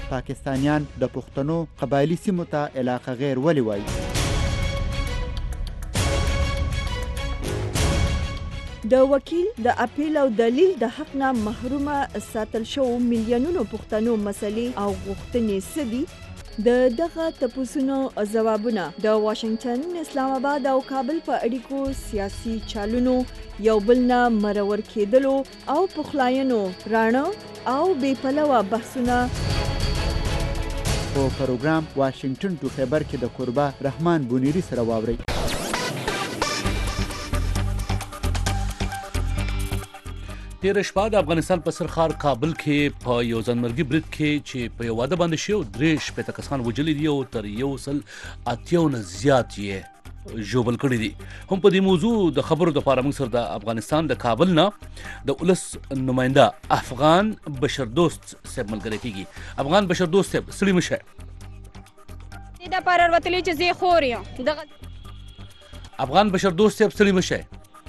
پاکستانیان د پښتنو قبایلي سیمو ته علاقه غیر ولې وایي؟ د وکیل د اپیل او دلیل د حق نه محرومه ساتل شو میلیونونو پښتنو مسلې او غوښتنې څه دي؟ دغه تپوسونو ځوابونه د واشنگټن، اسلام آباد او کابل په اړیکو سیاسي چالونو یو بل نه مرور کېدلو او پخلاینو راڼه او بې پلوه بحثونه په پروګرام واشنگټن ټو خیبر کې د کوربه رحمان بونیری سره واورئ. تیره شپه د افغانستان په سرخار کابل کې په یو ځانمرګي برید کې چې په یو واده باندې شوی 3 کسان وژلي دي او تر 180 نه زیات یې ژوبل کړي دي. هم په دې موضوع د خبرو دپاره موږ سره د افغانستان د کابل نه د ولس نماینده افغان بشردوست صاحب ملګری کېږي. افغان بشردوست صاحب ستړي مه شئ. دې دپاره وتلی چې زه خور یم. افغان بشردوست صاحب ستړي مه شئ.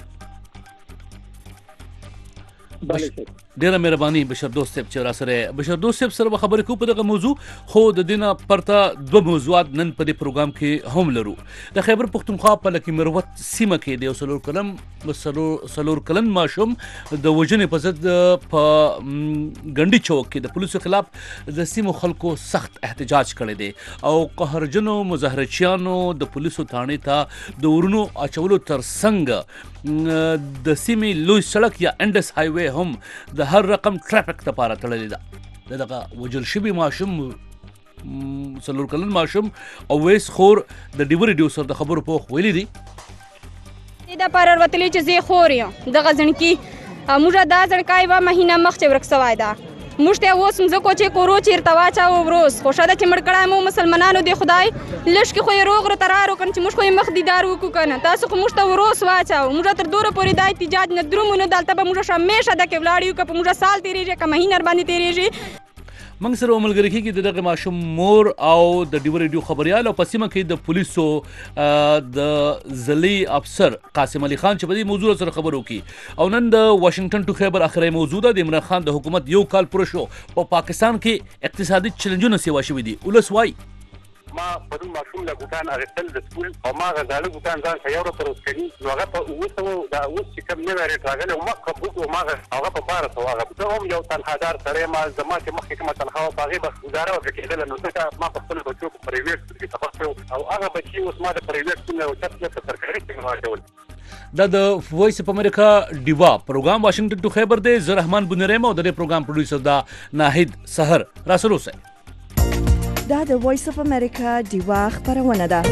ډیره مهرباني بشردوست صاحب چې را سره بشردوست صاحب سره خبرې کوو په دغه موضوع. خو د دې نه پرته 2 موضوعات نن په دې پروګرام کې هم لرو. د خیبر پښتونخوا په لکي مروت سیمه کې د یو څلور کلن ماشوم د وژنې په ضد په ګنډي چوک کې د پولیسو خلاف د سیمو خلکو سخت احتجاج کړی دی او قهرجنو مظاهرچیانو د پولیسو تانې ته د ورونو اچولو ترڅنګ د سیمې لوی سړک یا انډس هایوي هم د هر رقم ټرافیک لپاره تړلې ده. دغه وژل شوي ماشوم 4 کلن ماشوم اویس خور د ډیو ریډیو سره د خبرو په ویلي دي. دې دپاره وتلی چې زه خور یم. دغه ځڼکي موږ دا ځڼکای یوه مهینه مخکې ورک سوی ده. موږ ته اوس مځکو چې کورو چېرته واچوو وروس خو ښه ده چې مړ کړی مو مسلمانانو د خدای لږ کې خو یې روغ راته رارو که نه چې موږ خو یې مخ دیدار وکړو که نه. تاسو خو موږ ته وروس واچوو. موږ تر دوره پورې دا احتجاج نه درومو نه دلته به موږ همیشه دکې ولاړ یو که په موږ سال تېرېږي که مهینه رباندې تېرېږي. موږ سره ملګری کېږي د دغه ماشوم مور او د ډیو ریډیو خبریال او په سیمه کې د پولیسو د ضلعي افسر قاسم علي خان چې په دې موضوع سره خبرې وکړي. او نن د واشنگټن ټو خیبر اخري موضوع ده. د عمران خان د حکومت یو کال پوره شو. په پاکستان کې اقتصادي چیلنجونه سیوا شوي دي. ولس وایي ما پرون ماشوم له ګوتان اخیستل د سکول او ما غزاله ګوتان ځان ته یو ورځ تر اوسه کوي نو هغه په 900 دا اوس چې کوم نوی ریټ راغلی او ما قبول او ما هغه په 1200 هغه زه هم یو تنخوادار سړی ما زما چې مخکې کومه تنخوا وه په هغې به ګزاره ورته کېدله نو ځکه ما په خپلو بچو په پرایویټ سکول کې سفر کړی او هغه بچي اوس ما د پرایویټ سکول نه اوچت کړل په سرکاري کې مې واچول. دا د وایس اف امریکا ډیوا پروګرام واشنگټن ټو خیبر دی. زه رحمان بونیری او د دې پروګرام پروډوسر دا ناهید سحر راسره اوسئ. دا د وایس اف امریکا ډیوا خبرونه ده.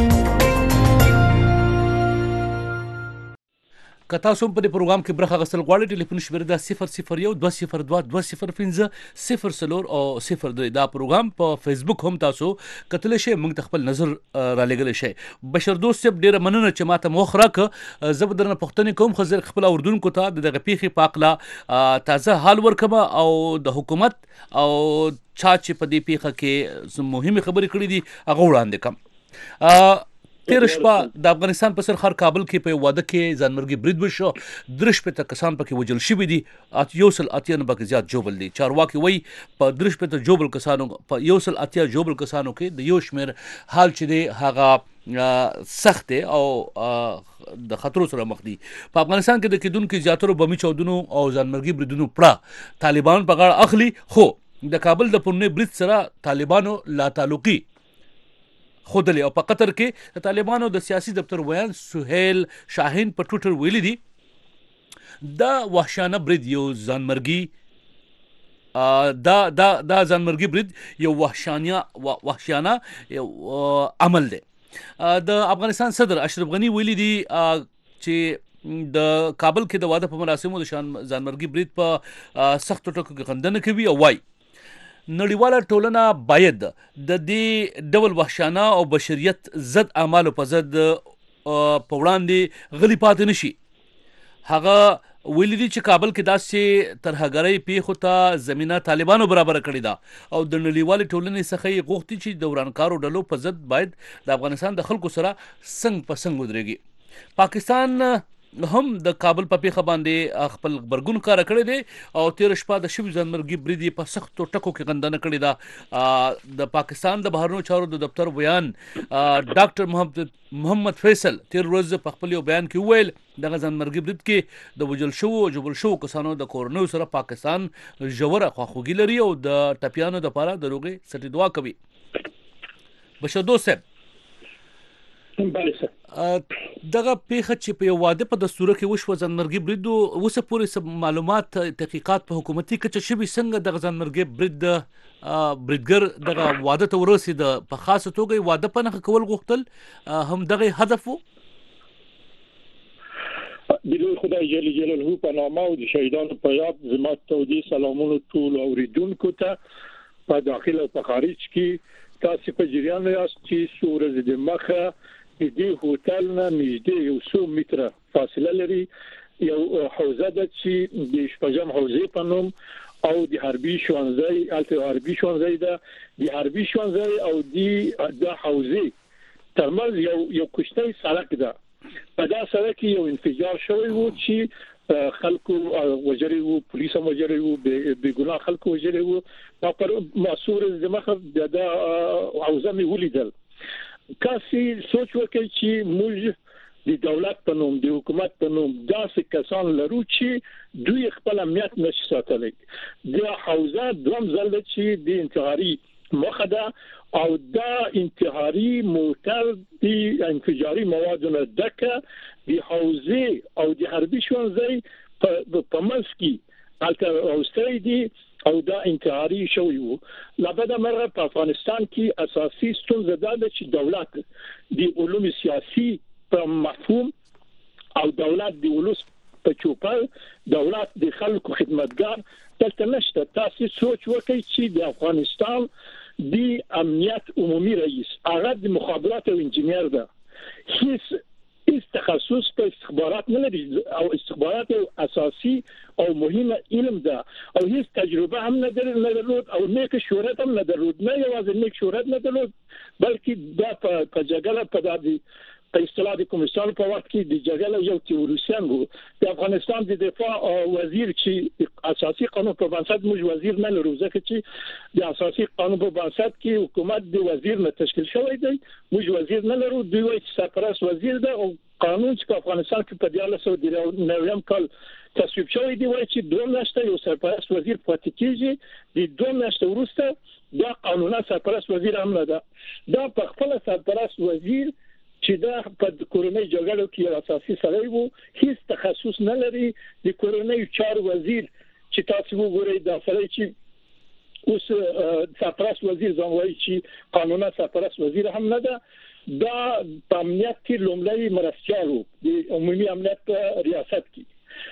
که تاسو په دې پروګرام کې برخه اخیستل غواړئ ټلیفون شمېره ده 001-202-205-0 او 02. دا پروګرام په فیسبوک هم تاسو کتلی شئ. موږ ته خپل نظر رالیږلی شئ. بشردوست صاحب ډېره مننه چې ما ته موخ راکړه. زه به درنه پوښتنې کوم خو زه خپل اورېدونکو ته د دغه پیښې په هکله تازه حال ورکوم او د حکومت او چا چې په دې پیښه کې مهمې خبرې کړې دي هغه وړاندې کړم. تیره شپه د افغانستان په سرخار کابل کې په یو واده کې ځانمرګي برید وشو. 3 کسان پکې وژل شوي دي. 180 نه پکې زیات ژوبل دي. چارواکي وایي په 3 ژوبل کسانو په 180 ژوبل کسانو کې د یو شمېر حال چې دی هغه سخت دی او د خطرو سره مخ دي. په افغانستان کې د کېدونکو زیاترو بمي چاودنو او ځانمرګي بریدونو پړه طالبان په غاړه اخلي. خو د کابل د پونې برید سره طالبانو لا تعلقي خودلی او په قطر کې د طالبانو د سیاسي دفتر ویان سهیل شاهین په ټویټر ویلي دي دا وحشیانه برید یو ځانمرګي دا ځانمرګي برید یو وحشیانه عمل دی. د افغانستان صدر اشرف غني ویلي دي چې د کابل کې د واده په مراسمو د ځانمرګي برید په سختو ټکو کې خندنه کوي او وایي نړیواله ټولنه باید د دې ډول وحشیانه او بشریت ضد اعمالو په ضد په وړاندې غلی پاتې نشي. هغه ویلي دي چې کابل کې داسې ترهګرۍ پیښو ته زمینه طالبانو برابره کړې ده او د نړیوالې ټولنې څخه یې غوښتي چې د ورانکارو ډلو په ضد باید د افغانستان د خلکو سره څنګ په څنګ ودرېږي. پاکستان هم د کابل په پیښه باندې خپل برګون کار کړی دی او تیر شپه د شوی ځانمرګي بریدي په سختو ټکو کې غندنه کړې ده. د پاکستان د بهرنیو چارو د دفتر بیان ډاکټر محمد فیصل تیر ورځ په خپل یو بیان کې وویل د ځانمرګي برید کې د وجل شو او جبل شو کسانو د کورنیو سره پاکستان ژوره خواخوږي لري او د ټپیانو د لپاره د روغې سټي دعا کوي. بشردو صاحب دغه پیښه چې په یو واده په دستور کې وشو ځانمرګي برید اوسه پورې معلومات تحقیقات په حکومتي کچه شوي څنګه دغه ځانمرګي برید بریدګر دغه واده ته ورسید په خاصه توګه واده په نخښه کول غوښتل هم دغه هدف وو. د خدای جل جلاله په نامه او د شهیدانو په یاد زما تودي سلامونه ټول اوریدونکو ته په داخل او په خارج کې تاسو په جریان یاست چې سورز د مخه د دې هوټل نه نږدې یو 100 متره فاصله لري یو حوزه ده چې د شپږم حوزې په نوم او د حربي شوانځي الته حربي شوانځي ده د حربي شوانځي او د حوزې ترمنځ یو کوچنی سړک ده. په دا سړک کې یو انفجار شوی و چې خلکو وجري وو پولیس هم وجري وو به ګناه خلکو وجري وو په پر مسور زمخه د حوزه می ولیدل. کاسي سوچ وکړي چې موږ د دولت په نوم د حکومت په نوم داسې کسان لرو چې دوی خپل امنیت نشي ساتلی. د حوزه دوم ځل چې د انتحاري مخه ده او دا انتحاري موټر د انفجاري موادونو ډکه د حوزه او د حربي شوانځي په منځ کې الته اوستري دي او دا انتحاري شوی وو. لابد امر په افغانستان کې اساسي ستونزه ده چې دولت د علوم سیاسي په مفهوم او دولت د ولوس په چوپړ دولت د خلکو خدمتګار دلته نشته. تاسو سوچ وکړئ چې د افغانستان د امنیت عمومي رئیس هغه د مخابرات او انجنیر ده. هیڅ تخصص په استخبارات نه لري او استخبارات اساسي او مهمه علم ده او هیڅ تجربه هم نه درلود او نیک شهرت هم نه درلود. نه یوازې نیک شهرت نه درلود بلکې دا په جګړه په دادي په اصطلاح د کومستان په وخت کې د جګړې یو تیوریسین وو. د افغانستان د دفاع وزیر چې اساسي قانون په بنسټ موږ وزیر نه لرو ځکه چې د اساسي قانون په بنسټ کې حکومت د وزیر نه تشکیل شوی دی. موږ وزیر نه لرو دوی وایي چې سرپرست وزیر ده او قانون چې په افغانستان کې په 1990 کال تصویب شوی دی وایي چې دوه میاشتې یو سرپرست وزیر پاتې کیږي. د دوه میاشتې وروسته دا قانونا سرپرست وزیر هم نه ده. دا په خپل سرپرست وزیر چې دا په کورونی جګړو کې اساسي سړی وو هیڅ تخصص نه لري. د کورونی چارو وزیر چې تاسو وګورئ دا سړی چې اوس سرپرست وزیر ځان وایي چې قانونا سرپرست وزیر هم نه ده. دا په امنیت کې لومړی مرستیال وو د عمومي امنیت په ریاست کې.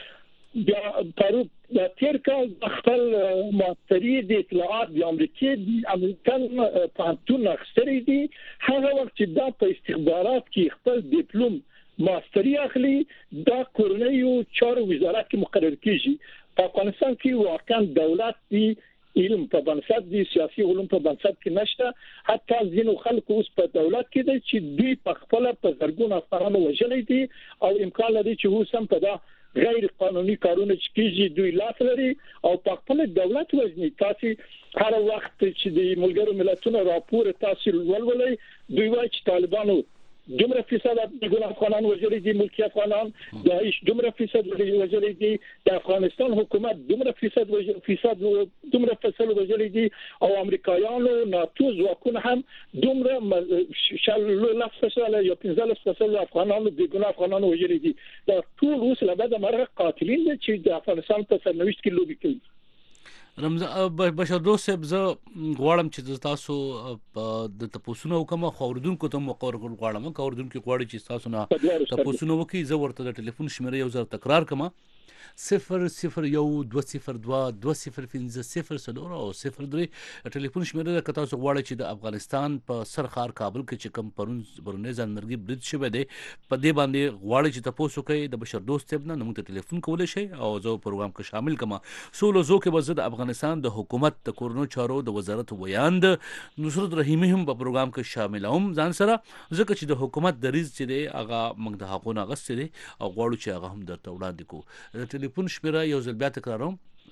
د تیر کال خپل ماستری د اطلاعات د امریکن پانتون اخستری دي هغه وخت چې دا په استخبارات کې خپل ډیپلوم ماستری اخلي دا کورنیو چارو وزارت کې مقرر کیږي. په افغانستان کې واقعا دولت دی علم په بنسټ دي سیاسي علوم په بنسټ کې نشته. حتی ځینو خلکو اوس په دولت کې دي چې دوی په خپل په زرګونو افغانانو وژلي دي او امکان لري چې اوس هم په دا غیر قانوني کارونه چې کیږي دوی لاس لري او په خپل دولت وزني. تاسو هر وخت چې د ملګرو ملتونو راپور تاسو ولولئ دوی وایي چې طالبانو دومره فیصد د ګل افغانان وژلي دي ملکی افغانان داعش دومره فیصد وژلي دي د افغانستان حکومت دومره فیصد دومره فیصد وژلي دي او امریکایانو ناتو ځواکونه هم دومره شل یا 15% افغانانو د ګل افغانانو وژلي دي. دا ټول اوس له بعد مرغ قاتلین دي چې د افغانستان په سرنوشت کې لوبي کوي. بشردوست صاحب زه غواړم چې تاسو د تاسو کومه خوردونکو ته مقرر غواړم کوردونکو غواړي چې تاسو نه تاسو وکي زه ورته د ټلیفون شمیره یو ځل تکرار کما 00120220500 او 03 ټلیفون شمیره که تاسو غواړئ چې د افغانستان په سر ښار کابل کې چې کوم پرونی ځانمرګي برید شوی دی په دې باندې غواړئ چې تاسو کوئ د بشر دوست صاحب نه موږ ته ټلیفون کولی شئ او زه پروګرام کې شامل کما سولو زو کې به زه د افغانستان د حکومت د کورونو چارو د وزارت ویاند نصرت رحیمي هم په پروګرام کې شاملوم ځان سره ځکه چې د حکومت دریځ چې دی هغه موږ د حقونو اغوستی دی او غواړو چې هغه هم درته وړاندې کړو د ټلیفون شمیره یو ځل بیا تکراروم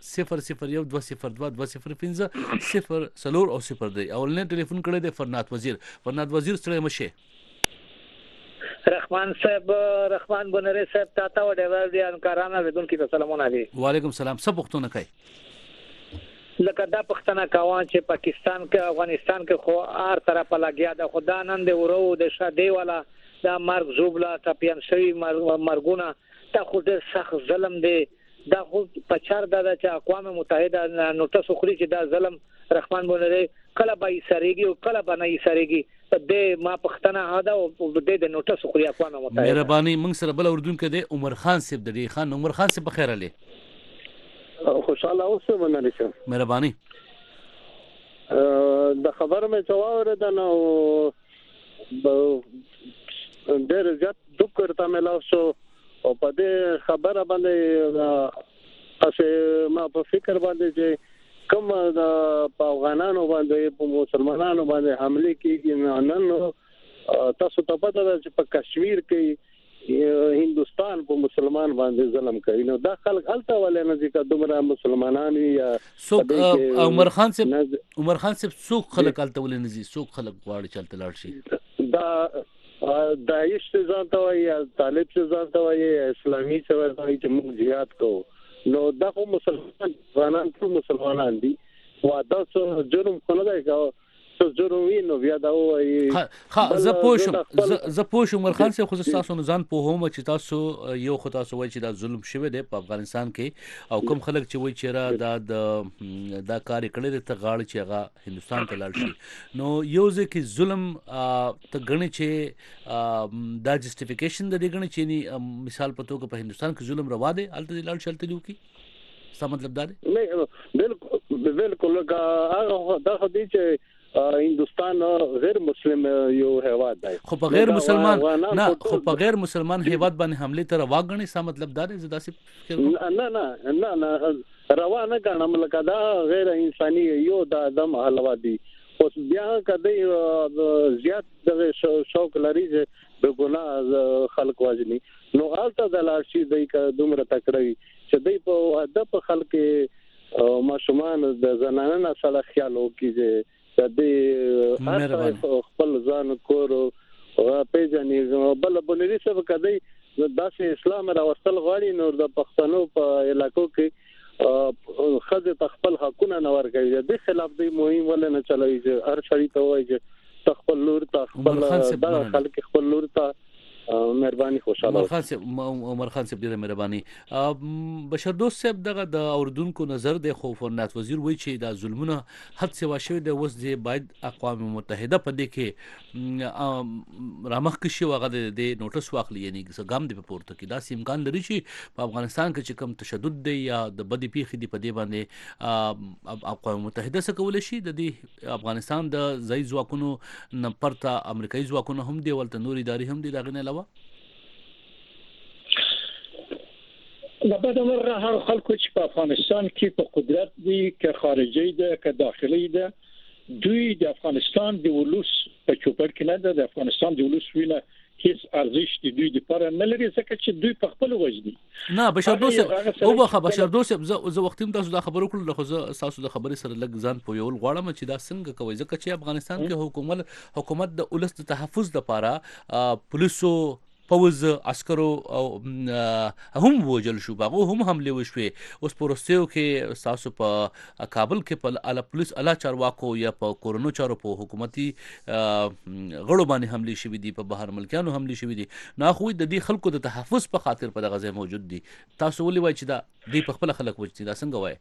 00120220500 او 03 اولنې ټلیفون کړی دی فرنات وزیر ستړی مشه رحمان صاحب رحمان بنری صاحب تاته و ډیوال دی انکارانه بدون کې سلامونه دي وعلیکم السلام سب وختونه کوي لکه دا پښتنه کاوان چې پاکستان کې افغانستان کې خو هر طرفه لګیا ده خدا نن دی ورو د شاده والا دا مرګ زوبلا ټاپیان شوی مرګونه دا خو ډېر سخت ظلم دی دا خو پچار دا چې اقوام متحده نوټس خوري چې دا ظلم رحمان بنری کله به یې او کله به نه یې د ما پښتنه هدا او د نوټس خوري اقوام متحده مهرباني موږ سره بل اردن کې دی عمر خان صاحب د خان عمر خان صاحب بخیر علي خوشاله اوسه مننه شه مهرباني د خبر مې جواب ردنه او ډېر زیات دوک ورته ملاو شو او په دې خبره باندې اسه ما په فکر باندې چې کوم د افغانانو باندې په مسلمانانو باندې حمله کیږي نن تاسو ته پته ده چې په کشمیر کې هندستان په مسلمان باندې ظلم کوي نو دا خلک الته ولې نه ځکه دومره مسلمانان یا عمر خان صاحب څوک خلک الته ولې نه ځي څوک خلک غواړي چې الته لاړ شي دا داعش ځان ته وایي طالب ځان ته وایي اسلامي څه وایي چې موږ jihad کوو نو دا خو مسلمانان دي واده جرم خو نه دی څه جرم وینو بیا دا وایي زه پوښم عمر خان صاحب خو تاسو نه ځان په هم چې تاسو یو خو تاسو وایي چې دا ظلم شوی دی په افغانستان کې او کوم خلک چې وایي چې دا کار کړی دی ته غاړه چې هغه هندستان ته لاړ شي نو یو ځکه ظلم ته غني چې دا جسټیفیکیشن د دې غني چې مثال په توګه په هندستان کې ظلم روا دی الته لاړ شلته دی کی څه مطلب دا دی نه بالکل دا خو دی چې هندستان غیر مسلم یو هیواد دی خو په غیر مسلمان هیواد باندې حمله تر واغنی څه مطلب دا دی زدا سي نه روا نه ګڼم لکه دا غیر انساني یو د ادم حلوا دی خو بیا کدی زیات د شوق لري چې د ګناه خلق واجني نو الته د لارشي د دومره تکړه چې د په ادب خلک ماشومان د زنانه سره خیال وکړي د هر خپل ځان کور او پیژنې بل بنري څه کدی داسې اسلام راوستل غواړي نو د پښتنو په علاقو کې خځه خپل حقونه نه ورکوي د خلاف دی مهم ول نه چلوي چې هر شری ته وایي چې خپل لور ته خپل خلک خپل لور ته مهرباني خوشاله عمر خان صاحب ډیره مهرباني بشر دوست صاحب دغه د اوردونکو نظر د خوف ورنات وزیر وایي چې دا ظلمونه حد سوا شوی د وس دی باید اقوام متحده په دې کې رامخ کې شو هغه د نوټس واخلي یعنی ګام دی په پورته کې دا امکان لري چې په افغانستان کې چې کم تشدد دی یا د بدی پیخي دی په دې باندې اقوام متحده څه کول شي د افغانستان د ځای ځواکونو نه پرته امریکایي ځواکونو هم دی ولته نور اداري هم دی دغه نه لابد امر هر خلکو چې په افغانستان کې په قدرت دي که خارجي ده که داخلي ده دوی د افغانستان د ولوس په چوپړ کې نه ده د افغانستان د ولوس وینه هیڅ ارزښت دوی د پر نه لري ځکه چې دوی په خپل وجدي نه بشر دوست او بشر دوست زه وختیم تاسو دا خبرو کول خو تاسو د خبرې سره لګ ځان پویول غواړم چې دا څنګه کوي ځکه چې افغانستان کې حکومت د ولس د تحفظ لپاره پولیسو پوز عسکرو هم وجل شو باغو هم حمله وشوي اوس پروستیو کې تاسو په کابل کې په اعلی پولیس اعلی چارواکو یا په کورونو چارو په حکومتي غړو باندې حمله شوې دي په بهر ملکانو حمله شوې دي نه خو د دې خلکو د تحفظ په خاطر په دغه ځای موجود دي تاسو ولې وایي چې دا د خپل خلک وځي دا څنګه وایي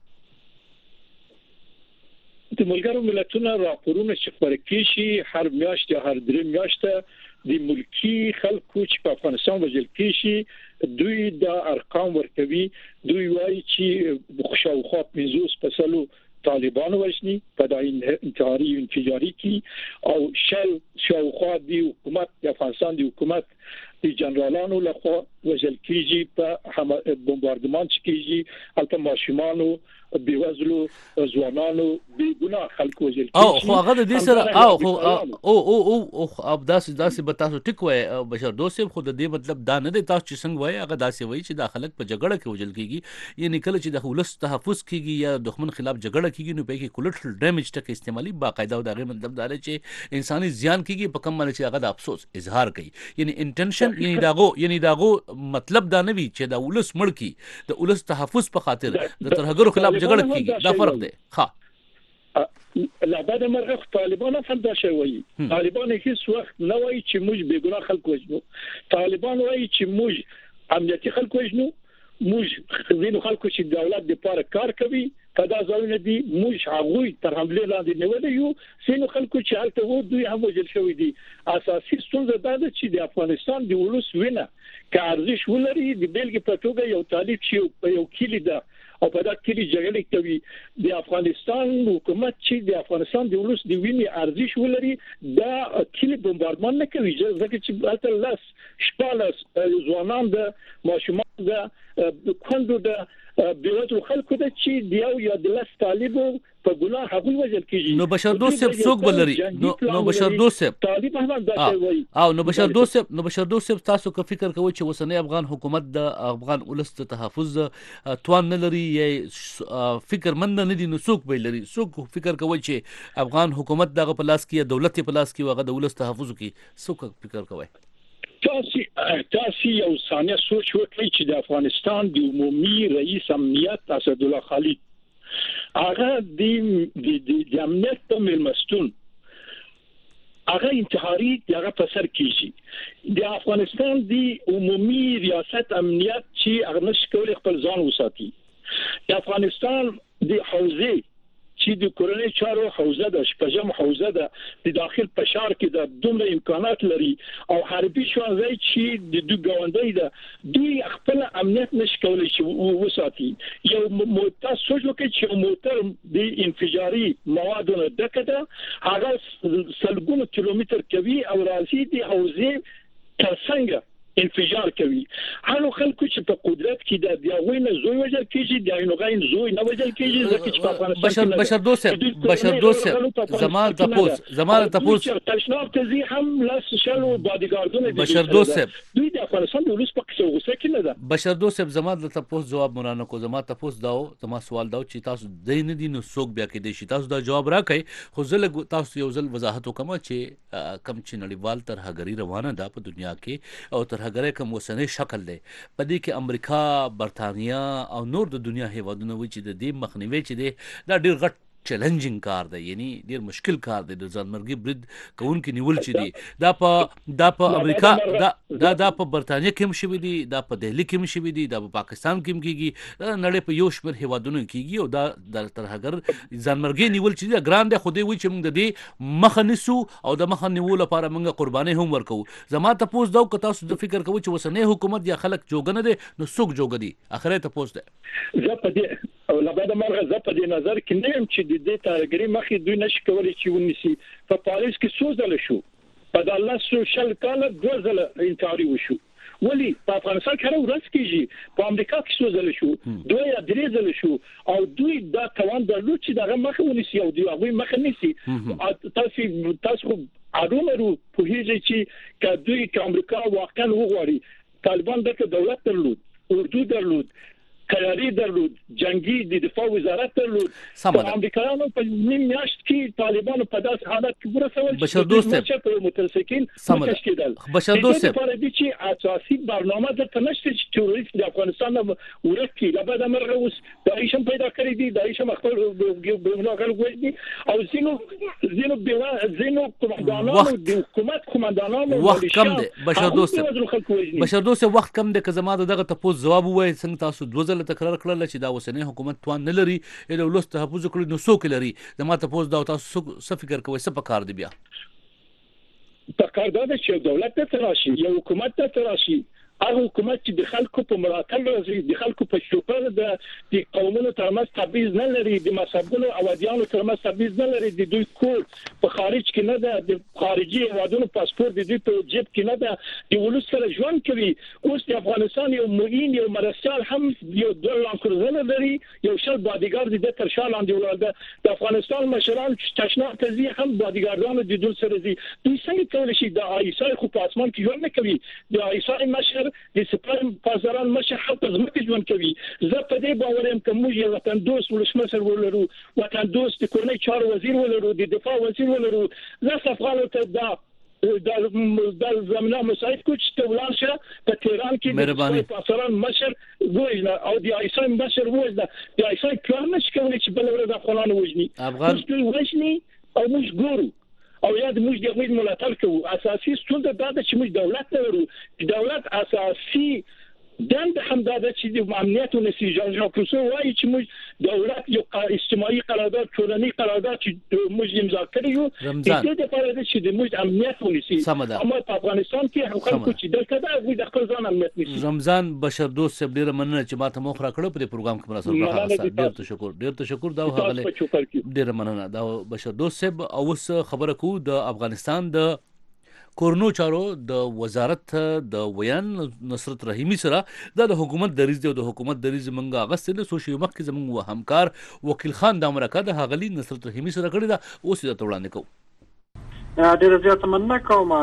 د ملګرو ملتونو راپورونه چې خبرې کیږي هر میاشت یا هر درې میاشته د ملکی خلکو چې په افغانستان وژل کیږي دوی د ارقام ورکوي دوی وایي چې شاوخوا 50% طالبان وژني په دای انتحاري انفجاري کې او شاوخوا دی حکومت د افغانستان د حکومت د جنرالانو لخوا وژل کیږي په بمباردمان کیږي البته ماشومانو بیوزلو ځوانانو بی ګناه خلکو وژل کیږي او خو هغه د دې سره او اب داسې به تاسو ټیک وای بشر دوست خو د دې مطلب دا نه دی تاسو چې څنګه وای هغه داسې وای چې د خلک په جګړه کې وژل کیږي یعنی کله چې د ولس تحفظ کیږي یا دښمن خلاف جګړه کیږي نو په کې کولیټرل ډیمیج ټکه استعمالي باقاعده او دغه مطلب دا چې انساني زیان کیږي په کوم باندې چې هغه د افسوس اظهار کوي یعنی انټنشن یعنی داغو مطلب دا نه وی چې د ولس مړ کی د ولس تحفظ په خاطر د ترهګرو خلاف جګړه کیږي دا فرق دی ها لا بعد مرغه طالبان هم دا شی وایي طالبان هیڅ وخت نه وایي چې موږ بے ګناه خلک وژنو طالبان وایي چې موږ امنیتي خلک وژنو موږ وینو خلکو چې د دولت لپاره کار کوي په دا ځایونه دي موږ هغوی تر حمله لاندې نیولې یو سینو خلکو چې هلته وو دوی هم وژل شوی دي اساسي ستونزه دا ده چې د افغانستان د ولس وینه که ارزش ولري د بیلګې په توګه یو طالب چې یو کلی ده او په دا کلی جګړه کوي د افغانستان حکومت چې د افغانستان د ولس د وینې ارزش ولري دا کلی بمباردمان نه کوي ځکه چې هلته لاس شپاله ځوانان د ماشومان د کندو د بیوزلو خلکو د چې دیو یا د لاس طالبو په ګناه هغه وژل کیږي نو بشر دوست څوک بلري نو بشر دوست طالب احمد دا وایي او نو بشر دوست تاسو که فکر کوئ چې وسنۍ افغان حکومت د افغان ولس ته تحفظ توان نه لري یا فکر مند نه دي نو څوک به لري څوک فکر کوي چې افغان حکومت دغه پلاس کې یا دولت پلاس کې هغه د ولس تحفظ کوي څوک فکر کوي تاسو یو ثانیه سوچ وکړئ چې د افغانستان د عمومي رئیس امنیت اسد الله خالد هغه د امنیت په ملمستون هغه انتحاري هغه په سر کیږي د افغانستان د عمومي ریاست امنیت چې هغه نشکول خپل ځان وساتي د افغانستان د حوزه چې د کورنۍ چارو حوزه د شپږم حوزه د داخل پشار کې د دومره امکانات لري او حربي شوانځي چې د دوی ګاونډي ده دوی خپل امنیت نشکول چې وساتي یو موټر سوچ وکړي چې موټر د انفجاري موادونو دکته هغه سلګونو کیلومتر کوي او راځي د حوزه ترڅنګ انفجار کوي هغه خلکو چې په قدرت کې د دیوی نه زوی وجل کیږي د عینوغین زوی نه وجل کیږي ځکه چې په افغانستان بشر دوست زمانه تاسو تشناب تزي هم لاس شلو بادیګاردونه بشر دوست دوی د افغانستان د ولس په څو غوسه کې نه ده بشر دوست زمانه تاسو جواب مرانه کو زمانه تاسو داو زما سوال داو چې تاسو دین دي نو څوک بیا کې دي چې تاسو دا جواب راکړئ خو زه تاسو یو ځل وضاحت وکم چې کم چې نړیوال ترهګری روانه ده په دنیا کې او ترهګری کوم وسنۍ شکل دی په دې کې امریکا برتانیا او نور د دنیا هیوادونه وي چې د دې مخنیوي چې دی دا ډیر غټ چیلنجینګ کار دی یعنی ډیر مشکل کار دی د ځانمرګي برید کوونکو نیول چې دی دا په امریکا دا په برتانیا کې هم شوی دی دا په دهلی کې هم شوی دی دا په پاکستان کې هم کیږي دا نړۍ په یو شمېر هیوادونو کیږي او دا د ترهګر ځانمرګي نیول چې دی ګران دی خو دی وي چې موږ د دې مخه نیسو او د مخه نیولو لپاره موږ قرباني هم ورکو زما ته پوس دا که تاسو د فکر کوئ چې وسنۍ حکومت یا خلک جوګنه دي نو څوک جوګ دي اخره ته پوس دی زه په دې او لبعد مرغه زه په دې نظر کې نه يم چې د دې ترهګري مخې دوی نشي کولای چې ونیسي په پاریس کې څو ځله شو په د الله سوشل کال دوه ځله انتحاري وشو ولی په افغانستان کې هر ورځ کېږي په امریکا کې څو ځله شو دوه یا درې ځله شو او دوی دا توان درلود چې دغه مخه ونیسي او دوی هغه مخه نیسي تاسو اړومرو په هیڅ چې کدوې ک امریکا واقعا وغواړي طالبان دغه دولت درلود اردو درلود قراری درلود جنگي د دفاع وزارت درلود امریکایانو په نیم میاشت کې طالبانو په داس حالت کې ورسول بشر دوست په مترسکین تشکیل بشر دوست لپاره دي چې اساسي برنامه د تنشت چې تروریست د افغانستان ورکی لا بعد مرغه اوس دایشم پیدا کړی دي دایشم خپل بهناګل وځي او زینو قومندانانو د حکومت قومندانانو وخت کم دی بشر دوست وخت کم دی که زما دغه تاسو جواب وای څنګه تاسو تکرار کړل چې دا وسنۍ حکومت توان نه لري اله ولست تحفظ کړی نو څوک لري زما ته پوز دا تاسو څه فکر کوئ څه پکار دی بیا پکار دا چې دولت ته راشي یو حکومت ته راشي هغه حکومت چې د خلکو په ملاتړ راځي د خلکو په شوپر د قومونو ترمنځ تبعیض نه لري د مذهبونو او ادیانو ترمنځ تبعیض نه لري د دوی کور په خارج کې نه ده د خارجي هوادونو پاسپورت د دوی په جیب کې نه ده د ولس سره ژوند کوي اوس د افغانستان یو معین یو مرستيال هم یو ډول کورزنه لري یو شل بادیګارد د تر شال اندې ولر د افغانستان مشران تشناب تزي هم بادیګاردانو د دوی سره دي دوی څنګه کولای شي د ایسای خو په اسمان کې ژوند نه کوي د ایسای مشر د سپایم بازاران مشه حق زمکه ژوند کوي زه په دې باور یم چې موږ یو وطن دوست ولسمشر ولرو وطن دوست کورنۍ چارو وزیر ولرو د دفاع وزیر ولرو زه افغانو ته د زمينه مساعد کوچ ته ولاشه په تهران کې د بازاران مشر وژنه او د ایسای مشر وژنه د ایسای پلان نشي کولای چې بل ورځ افغانانو وژني افغان وژني او موږ ګورو او یا د موږ د غوښتنې ملاتړ کوو اساسي ستونزه دا ده چې موږ دولت لرو دولت اساسي دنده هم دا ده چې د امنیت او نسیجان کوڅو وایي چې موږ دولت یو اجتماعي قرارداد ټولنی قرارداد چې موږ امضا کړی یو د دې لپاره چې د موږ امنیت ونیسي اما په افغانستان کې هم خلکو چې دلته دا وي د خپل ځان امنیت نیسي رمضان بشر دوست صاحب ډیر مننه چې ماته مخ را کړو په پروګرام کې مرسته ډیر تشکر دا غاغله ډیر مننه دا بشر دوست صاحب او اوس خبره کو د افغانستان د کورونو چارو د وزارت د ویان نصرت رحیمی سره د حکومت دریز دی او د حکومت دریز منګه اغست له سوشي مخ زموږ همکار وکیل خان د امریکا د هغلی نصرت رحیمی سره کړی دا اوس د توړاندې کو ډیر زیات مننه کوم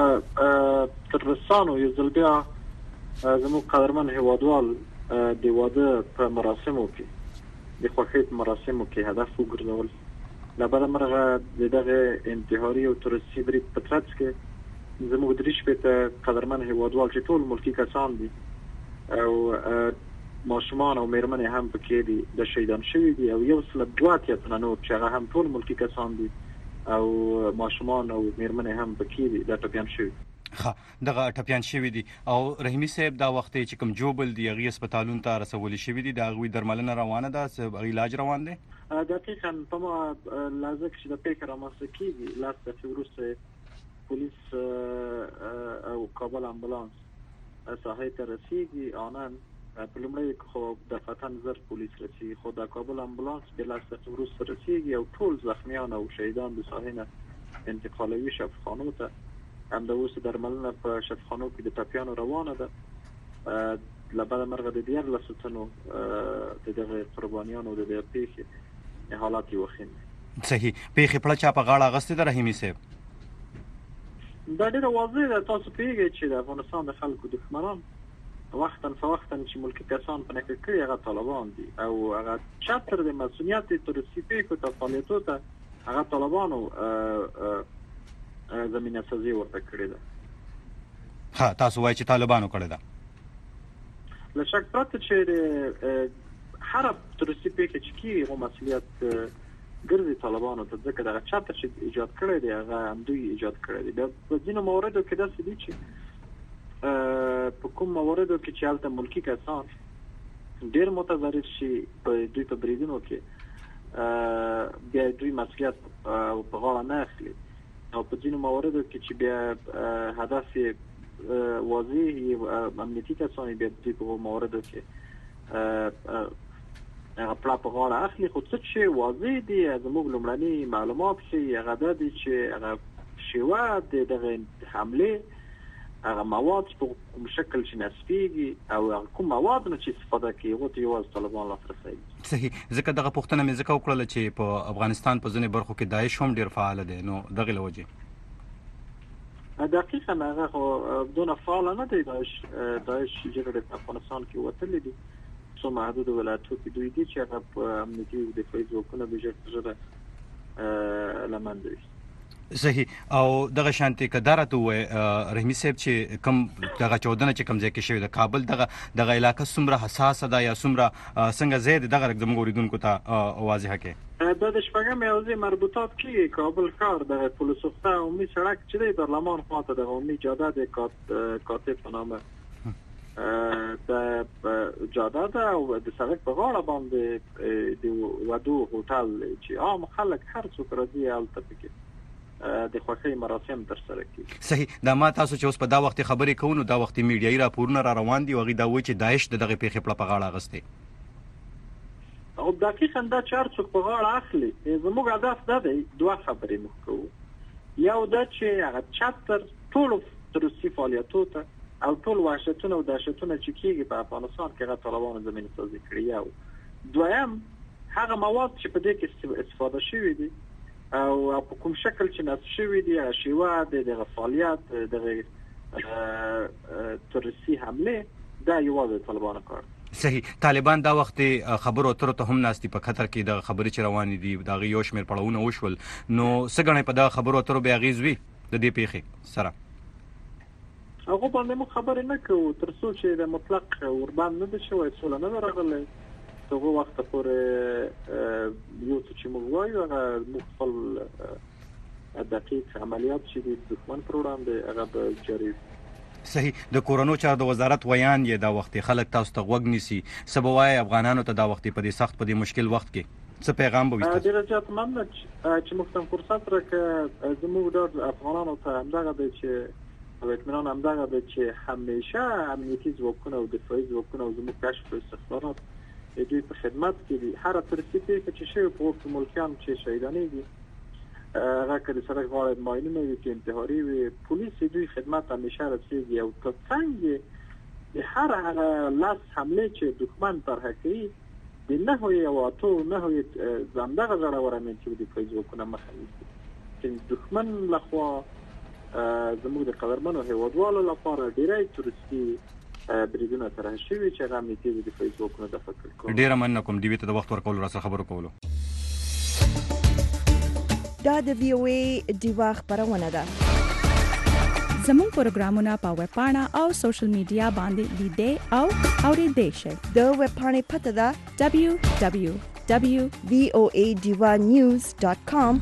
تر رسانو یو ځل بیا زموږ قدرمن هیوادوال د واده په مراسمو کې د خوښیت مراسمو کې هدف وګرځول لبره مرغه دغه انتحاري او ترسي برید پترڅ کې زموږ درې شپې قدرمن هیوادوال چې ټول ملکی کسان دي او ماشومان او میرمنې هم پکې دي د شهیدان شوي دي او یو سل 2 نور چې هغه هم ټول ملکی کسان دي او ماشومان او میرمنې هم پکې دي د ټپيان شوي دغه ټپيان شوي دي او رحیمی صاحب دا وخت چې کوم جوبل دی هغه هسپتالونو ته رسول شوي دي دا غوي درملنه روانه ده علاج روان دي دقیقاً په ما لازم چې د فکر رامنځته کیږي لاس د وروسته پولیس او کابل امبولانس ساحه ته رسیږي آنن په لومړي خو د فتن زر پولیس رسیږي خو د کابل امبولانس د لاس د وروسته رسیږي او ټول زخمیان او شهیدان د ساحه نه انتقالوي شفاخانو ته هم د اوس درملنه په شفاخانو کې د ټپيانو روانه ده لبعد مرغه د دیار لسوتنو د دغه قربانیانو د دې پیښې حالات یو خین صحیح پیښې په چا په غاړه غسته د رحیمی صاحب دا ډیره واضح ده تاسو پیږئ چې د افغانستان د خلکو دښمنان وختاً فوختاً چې ملکی کسان په نکړه کړی هغه طالبان دي او هغه چتر د مسؤلیت ترسي پیښو ته فعالیتو ته هغه طالبانو زمينه سازي ورته کړی ده تاسو وایئ چې طالبانو کړی ده له شک پرته چې هر ترسي پیښه چې کیږي مسؤلیت ګرځي طالبانو ته ځکه دا چاته چې ایجاد کړی دی هغه هم دوی ایجاد کړی دی په ځینو مواردو کې داسې دي چې په کوم مواردو کې چې هلته ملکی کسان ډېر متضرر شي په دوی په بریدونو کې بیا دوی مسؤلیت په غاړه نه اخلي او په ځینو مواردو کې چې بیا هدف واضح امنیتي کسان بیا دوی په مواردو کې هغه پلا په غاړه اخلي خو څه چې واضح دي زموږ لومړني معلومات چې هغه د چې هغه شیوه د دغه حمله هغه مواد په کوم شکل چې نسبیږي او کوم مواد نه چې استفاده کوي او ته یو طالبان لاسرسي صحیح ځکه دغه پوښتنه مې ځکه وکړله چې په افغانستان په ځینې برخو کې داعش هم ډیر فعال دي نو دغه لوجه دقیقاً هغه خو دونه فعال نه دی داعش جګړه په افغانستان کې وتلې دي څو محدود ولایتو کې دوی دي چې هغه په امنیتي او دفاعي ځواکونه به ژر لمن دي صحیح او دغه شانتي کدارته وای رحیمی صاحب چې کم دغه 14 چې کم ځای کې شوی د کابل دغه علاقه څومره حساسه ده یا څومره څنګه زید دغه زموږ اوریدونکو ته واضحه کې د شپږم یوځای مربوطات کې کابل ښار د پولیسوخته عمومي سړک چې د برلمان خواته د عمومي جاده د کاتب په نامه د جاده ده او د سړک په غاړه باندې د ودو هوټل چې عام خلک هر څوک راځي هلته پکې د خوښۍ مراسم ترسره کړي. صحیح. دا ما تاسو چې اوس په دا وخت خبرې کوو نو دا وخت میډیایي راپورونه را روان دي او هغوی دا وایي چې داعش د دغې پیښې په غاړه اخیستی. او دقیقا دا چې هر څوک په غاړه اخلي. زموږ هدف دا دی دوه خبرې موږ کوو. یو دا چې هغه چاپتر ټولو تروریستي فعالیتونو ته او ټول وحشتونه او دهشتونه چې کېږي په افغانستان کې هغه طالبانو زمینه سازي کړې. یو دویم هغه مواد چې په دې کې استفاده شوي دي او په کوم شکل چې نصب شوي دي هغه شیوه د دغه فعالیت دغه تروریستي حمله دا یوازې طالبانو کار. صحیح. طالبان دا وخت خبرو اترو ته هم ناستي په خطر کې د خبرې چې روانې دي د هغې یو شمېر پړاوونه وشول نو څه ګڼئ په دغه خبرو اترو به اغېز وي د دې پیښې سره؟ هغه باندې موږ خبرې نه کوو تر څو چې د مطلق ورباند نه ده شوی سوله نه ده راغلی. هغه وخت پورې یو څه چې موږ وایو هغه موږ خپل دقیق عملیات چې د دښمن پر وړاندې هغه به جاري. صحیح. د کورونو چارو د وزارت ویان یې دا وخت خلک تاسو ته غوږ نیسي څه به وایي افغانانو ته دا وخت په دې سخت په دې مشکل وخت کې څه پیغام به وي تاسو؟ ډېره زیاته مننه چې موږ ته فرصت راکړه. زموږ ډاډ افغانانو ته همدغه دی چې او اطمینان همدغه دی چې همیشه امنیتي ځواکونه او دفاعي ځواکونه او زموږ کشف او استخبارات دوی په خدمت کې دي. هر تروریستي پیښه چې شوې په وخت ملکیان چې شهیدانېږي هغه که د سړک غاړه ماینونه وي که انتحاري وي پولیس دوی خدمت همیشه رسېږي او تر څنګ د هر هغه لاس حملې چې دښمن طرحه کوي د 9 او 8 همدغه زړور امنیتي دفاعي ځواکونه مخه نیسي چې دښمن لخوا زموږ د قدرمنو هېوادوالو لپاره ډېری تروریستي بریدونه طرح شوي چې هغه امنیتي دفاعي ځواکونه دفع کړي. ډېره مننه کوم ډیوې ته د وخت ورکولو راسره خبرو کولو. دا د وی او ای ډیوا خبرونه ده. زموږ پروګرامونه په ویب پاڼه او سوشل میډیا باندې لیدئ او اورېدئ شئ. د ویب پاڼې پته ده www.voanews.com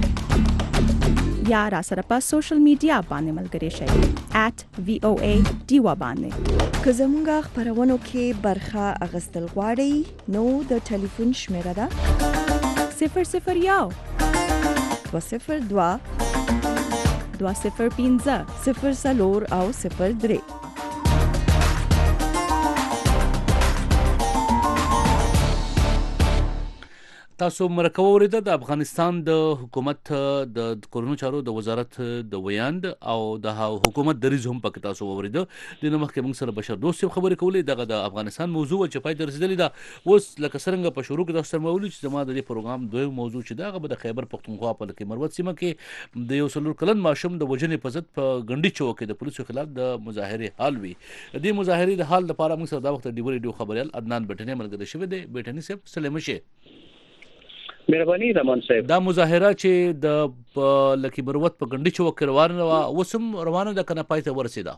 یا را سره په سوشل میډیا باندې ملګری شئ @VOA ډیوا باندې. که زموږ خبرونو کې برخه اخیستل غواړئ نو د ټلیفون شمیره ده 001 202 205 04 او 03. تاسو مرکه اوریده د افغانستان د حکومت د کورونو چارو د وزارت د ویاند او د حکومت دریځ هم پکې تاسو اوریده. د نو مخکې موږ سره بشر دوست خبرې کولې دغه د افغانستان موضوع چې پای ته رسیدلې ده. اوس لکه څنګه په شروع کې تاسو سره مولي چې زما د دې پروګرام دوی موضوع چې دغه به د خیبر پختونخوا په لکه مروت سیمه کې د یو څلور کلن ماشوم د وجنې په ضد په غنډي چوک کې د پولیسو خلاف د مظاهره حال وی. د مظاهره د حال لپاره موږ سره دا وخت ډیو خبريال عدنان بټنی ملګری شوی دی. بټنی صاحب سلام شه. مهرباني رحمان صاحب. دا مظاهره چې د لکی مروت په غنډي چوک کې روانه و وسم روانه د کنه پای ته ورسیده.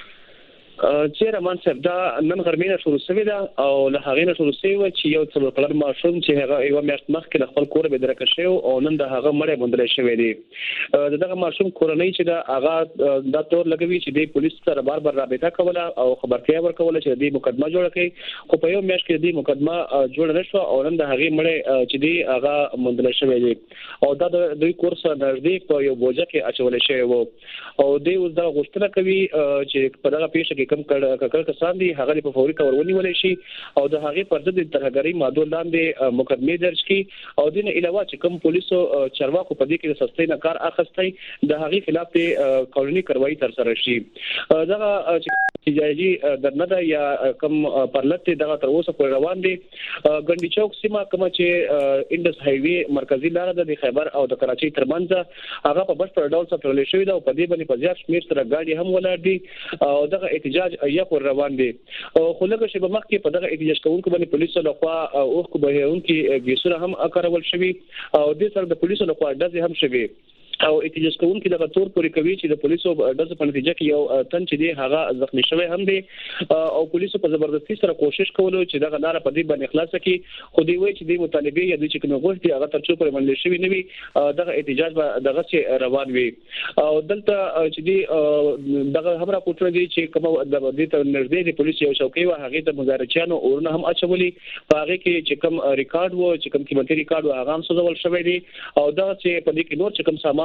چې رحمان صاحب دا نن غرمه شروع شوې ده او له هغه نه شروع شوی چې یو څلور کلر ماشوم چې هغه یو میاشت مخکې خپل کور به درکه شو او نن د هغه مړی موندل شوی دی. دغه ماشوم کورنۍ چې دا هغه د تور لګوي چې د پولیس سره بار رابطه کوله او خبرتیا ورکوله چې د مقدمه جوړه کړي خو په یو میاشت کې د مقدمه جوړ نه شو او نن د هغه مړی چې دی هغه موندل شوی دی او دا د دوی کورس نږدې په یو بوجه کې اچول شوی وو او دوی اوس دا غوښتنه کوي چې په دغه پیښه کې کم کړه کسان دي هغه په فوري تور ونیول شي او د هغه پر ضد ترهګری ماده لاندې مقدمه درج کړي او د نه علاوه چې کوم پولیسو چارواکو په دې کې د سستۍ نه کار اخیستی د هغه خلاف قانوني کاروایی تر سره شي. دغه چې درنه ده یا کوم پرلط دغه تر اوسه پورې روان دي. غنډي چوک سیمه کوم چې انډس هایوي مرکزی لار ده د خیبر او د کراچۍ ترمنځ هغه په بشپړ ډول سره شوی ده او په دې باندې په زیات شمېر سره ګاډي هم ولاړ دي او دغه احتجاج یا پر روان دي. خو لکه چې په مخ کې په دغه احتجاج کوونکو باندې پولیسو لخوا او خو به اونکي ګیسونه هم کارول شوی او د سره د پولیسو لخوا ډزې هم شوی او احتجاج کوونکي دغه تور پورې کوي چې د پولیسو د په نتیجه کې یو تن چې دی هغه زخمی شوی هم دی او پولیسو په زبردستی سره کوشش کولو چې دغه لار په دې باندې خلاص کړي خو دی وایي چې د مطالبه یا د چې کوم غوښتي هغه تر څو پورې باندې شوی نه وي دغه احتجاج دغه چې روان وي او دلته چې دی دغه هم راپورټونه دي چې کوم د دې ته نږدې د پولیسو یو چوکۍ و هغه ته مظاهرچیانو اورونه هم اچولي په هغه کې چې کوم ریکارډ و چې کوم قیمتي ریکارډ و هغه هم سوزول شوی دی او دا چې په دې کې نور چې کوم سامان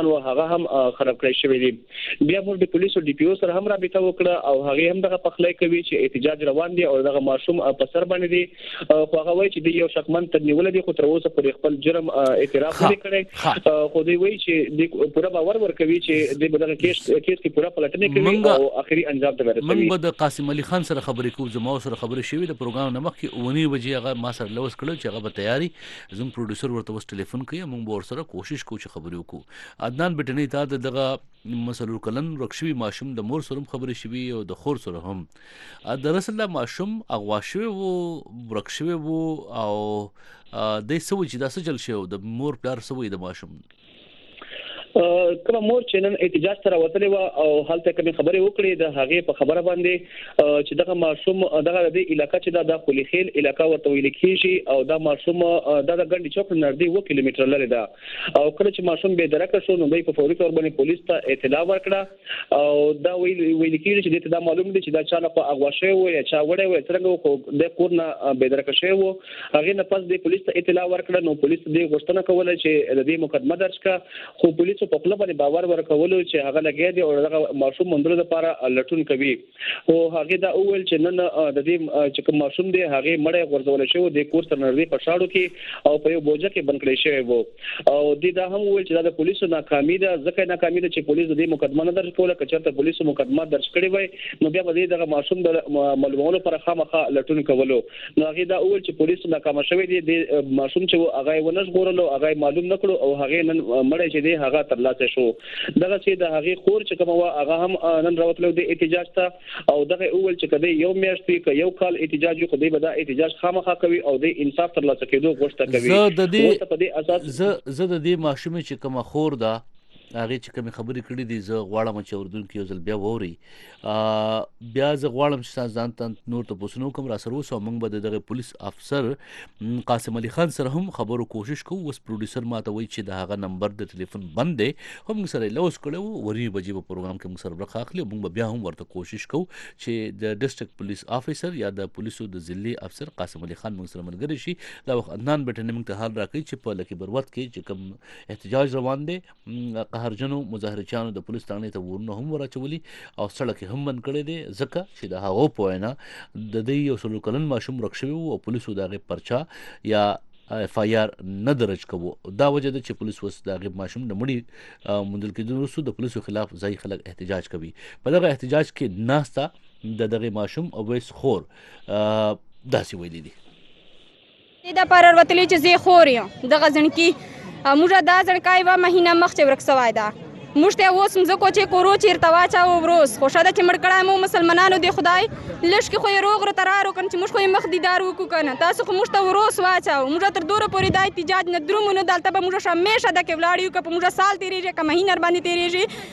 سامان و هغه هم خراب کړی شوی دی. بیا موږ د پولیسو ډي پی او سره هم رابطه وکړه او هغه هم دغه پخلای کوي چې احتجاج روان دي او دغه ماشوم په سر باندې دي. خو هغه وایي چې د یو شکمن تر نیول دي خو تر اوسه پر خپل جرم اعتراف نه کړی. خو دوی وایي چې د پوره باور ورکوي چې د دغه کیس کې پوره پلټنه کوي او اخري انجام ته ورسوي. موږ به د قاسم علي خان سره خبرې کوو. زما سره خبرې شوې د پروګرام نه مخکې 9 بجې هغه ما سره لوس کړل چې هغه به تیاری زموږ پروډوسر ورته وس ټلیفون کوي. موږ به ورسره کوشش کوو چې خبرې وکړو. عدنان بټنی ته دغه مسلور کلن رکشوي ماشوم د مور سره خبرې شوي او د خور سره هم دراصل ماشوم اغوا شوی وو رکشوي وو او د سوي چې دا سجل شو د مور پلار سوي د ماشوم کوم مور چې نن احتجاج سره وتلی و او هلته کوم خبرې وکړې د هغه په خبره باندې چې دغه ماشوم دغه د علاقې چې د خلیخیل علاقې ورته ویل کیږي او دا ماشوم د ګڼې چوک نږدې 2 کیلومتر لري دا او کله چې ماشوم به درکه شو نو په فوري تور باندې پولیس ته اطلاع ورکړه او دا ویل کیږي چې دا معلوم دي چې دا چا له اغوا شوی و یا چا وړي و څنګه خو د کورنا به درکه شوی و. هغه نه پس د پولیس ته اطلاع ورکړه نو پولیس دې غوښتنه کوله چې د دې مقدمه درج کړه. خو پولیس په خپل باندې باور ورکولو چې هغه لګیا دي او هغه ماشوم مندلو لپاره لټون کوي. او هغه دا اول چې نن د دې چې کوم ماشوم دی هغه مړی غورځول شو د کور تر نړۍ په شاړو کې او په یو بوجه کې بند کړی شوی وو. او دا هم ویل چې د پولیسو ناکامي ده ځکه ناکامي ده چې پولیس د دې مقدمه نه درج کوله. کچته پولیسو مقدمه درج کړی وای نو بیا به دغه ماشوم د معلوماتو پر خامخا لټون کولو. نو هغه دا اول چې پولیسو ناکام شوی دی د ماشوم چې هغه ونس غورلو هغه معلوم نکړو او هغه نن مړی چې دی هغه ترلاسه شو. دغه چې د هغه خور چې کوم هغه هم نن راوتلو د احتجاج ته او دغه اول چې کده یو میاشتې ک یو کال احتجاج خو دی به دا احتجاج خامخا کوي او د انصاف ترلاسه کېدو غوښتنه کوي. زه د دې ماشوم چې کوم خور ده هغه چې کوم خبرې کړې دي زه غواړم چې اردوونکو یو ځل بیا ووري بیا زه غواړم چې ځان ته نور ته پوښتنه کوم را سره وسو. موږ به دغه پولیس افسر قاسم علي خان سره هم خبرو کوشش کوو. اوس پروډوسر ماته وایي چې د هغه نمبر د ټلیفون بند دی. هم سره لوس کړو ورې بجې په پروګرام کې موږ سره برخه اخلي. موږ بیا هم ورته کوشش کوو چې د ډیسټریکټ پولیس افیسر یا د پولیسو د ضلعي افسر قاسم علي خان موږ سره ملګری شي. دا وخت عدنان بټنی موږ ته حال راکړي چې په لکه بروت کې چې کوم احتجاج روان دی قهرجنو مظاهرچیانو د پولیس ثانې ته ورونه هم ورچولي او سړک هم بند کړی دی ځکه چې د هغو په وینا د دې یو څلور کلن ماشوم ورک شوی او پولیسو د هغې پرچا یا اف آی آر نه درج کوو. دا وجه ده چې پولیس اوس د هغې ماشوم د مړي موندل کېدو وروسته د پولیسو خلاف ځایي خلک احتجاج کوي. په دغه احتجاج کې ناسته د دغه ماشوم اویس خور داسې ویلي دي دا پرر وتلی چې زه خور یم دغه ځنکي موږ دا ځړکای و مهینه مخکې ورک سوای دا موږ ته اوس مځکو چې کورو چیرته واچاو وروس خوشا ده چې مړ کړای مو مسلمانانو دی خدای لږ کې خو یې روغ ترارو کن چې موږ خو یې مخ دیدار وکړو کنه تاسو خو موږ ته وروس واچاو موږ تر دوره پورې دا احتجاج نه درومو نه دلته به موږ همیشه د کې ولاړ یو که په موږ سال تیریږي که مهینه باندې تیریږي.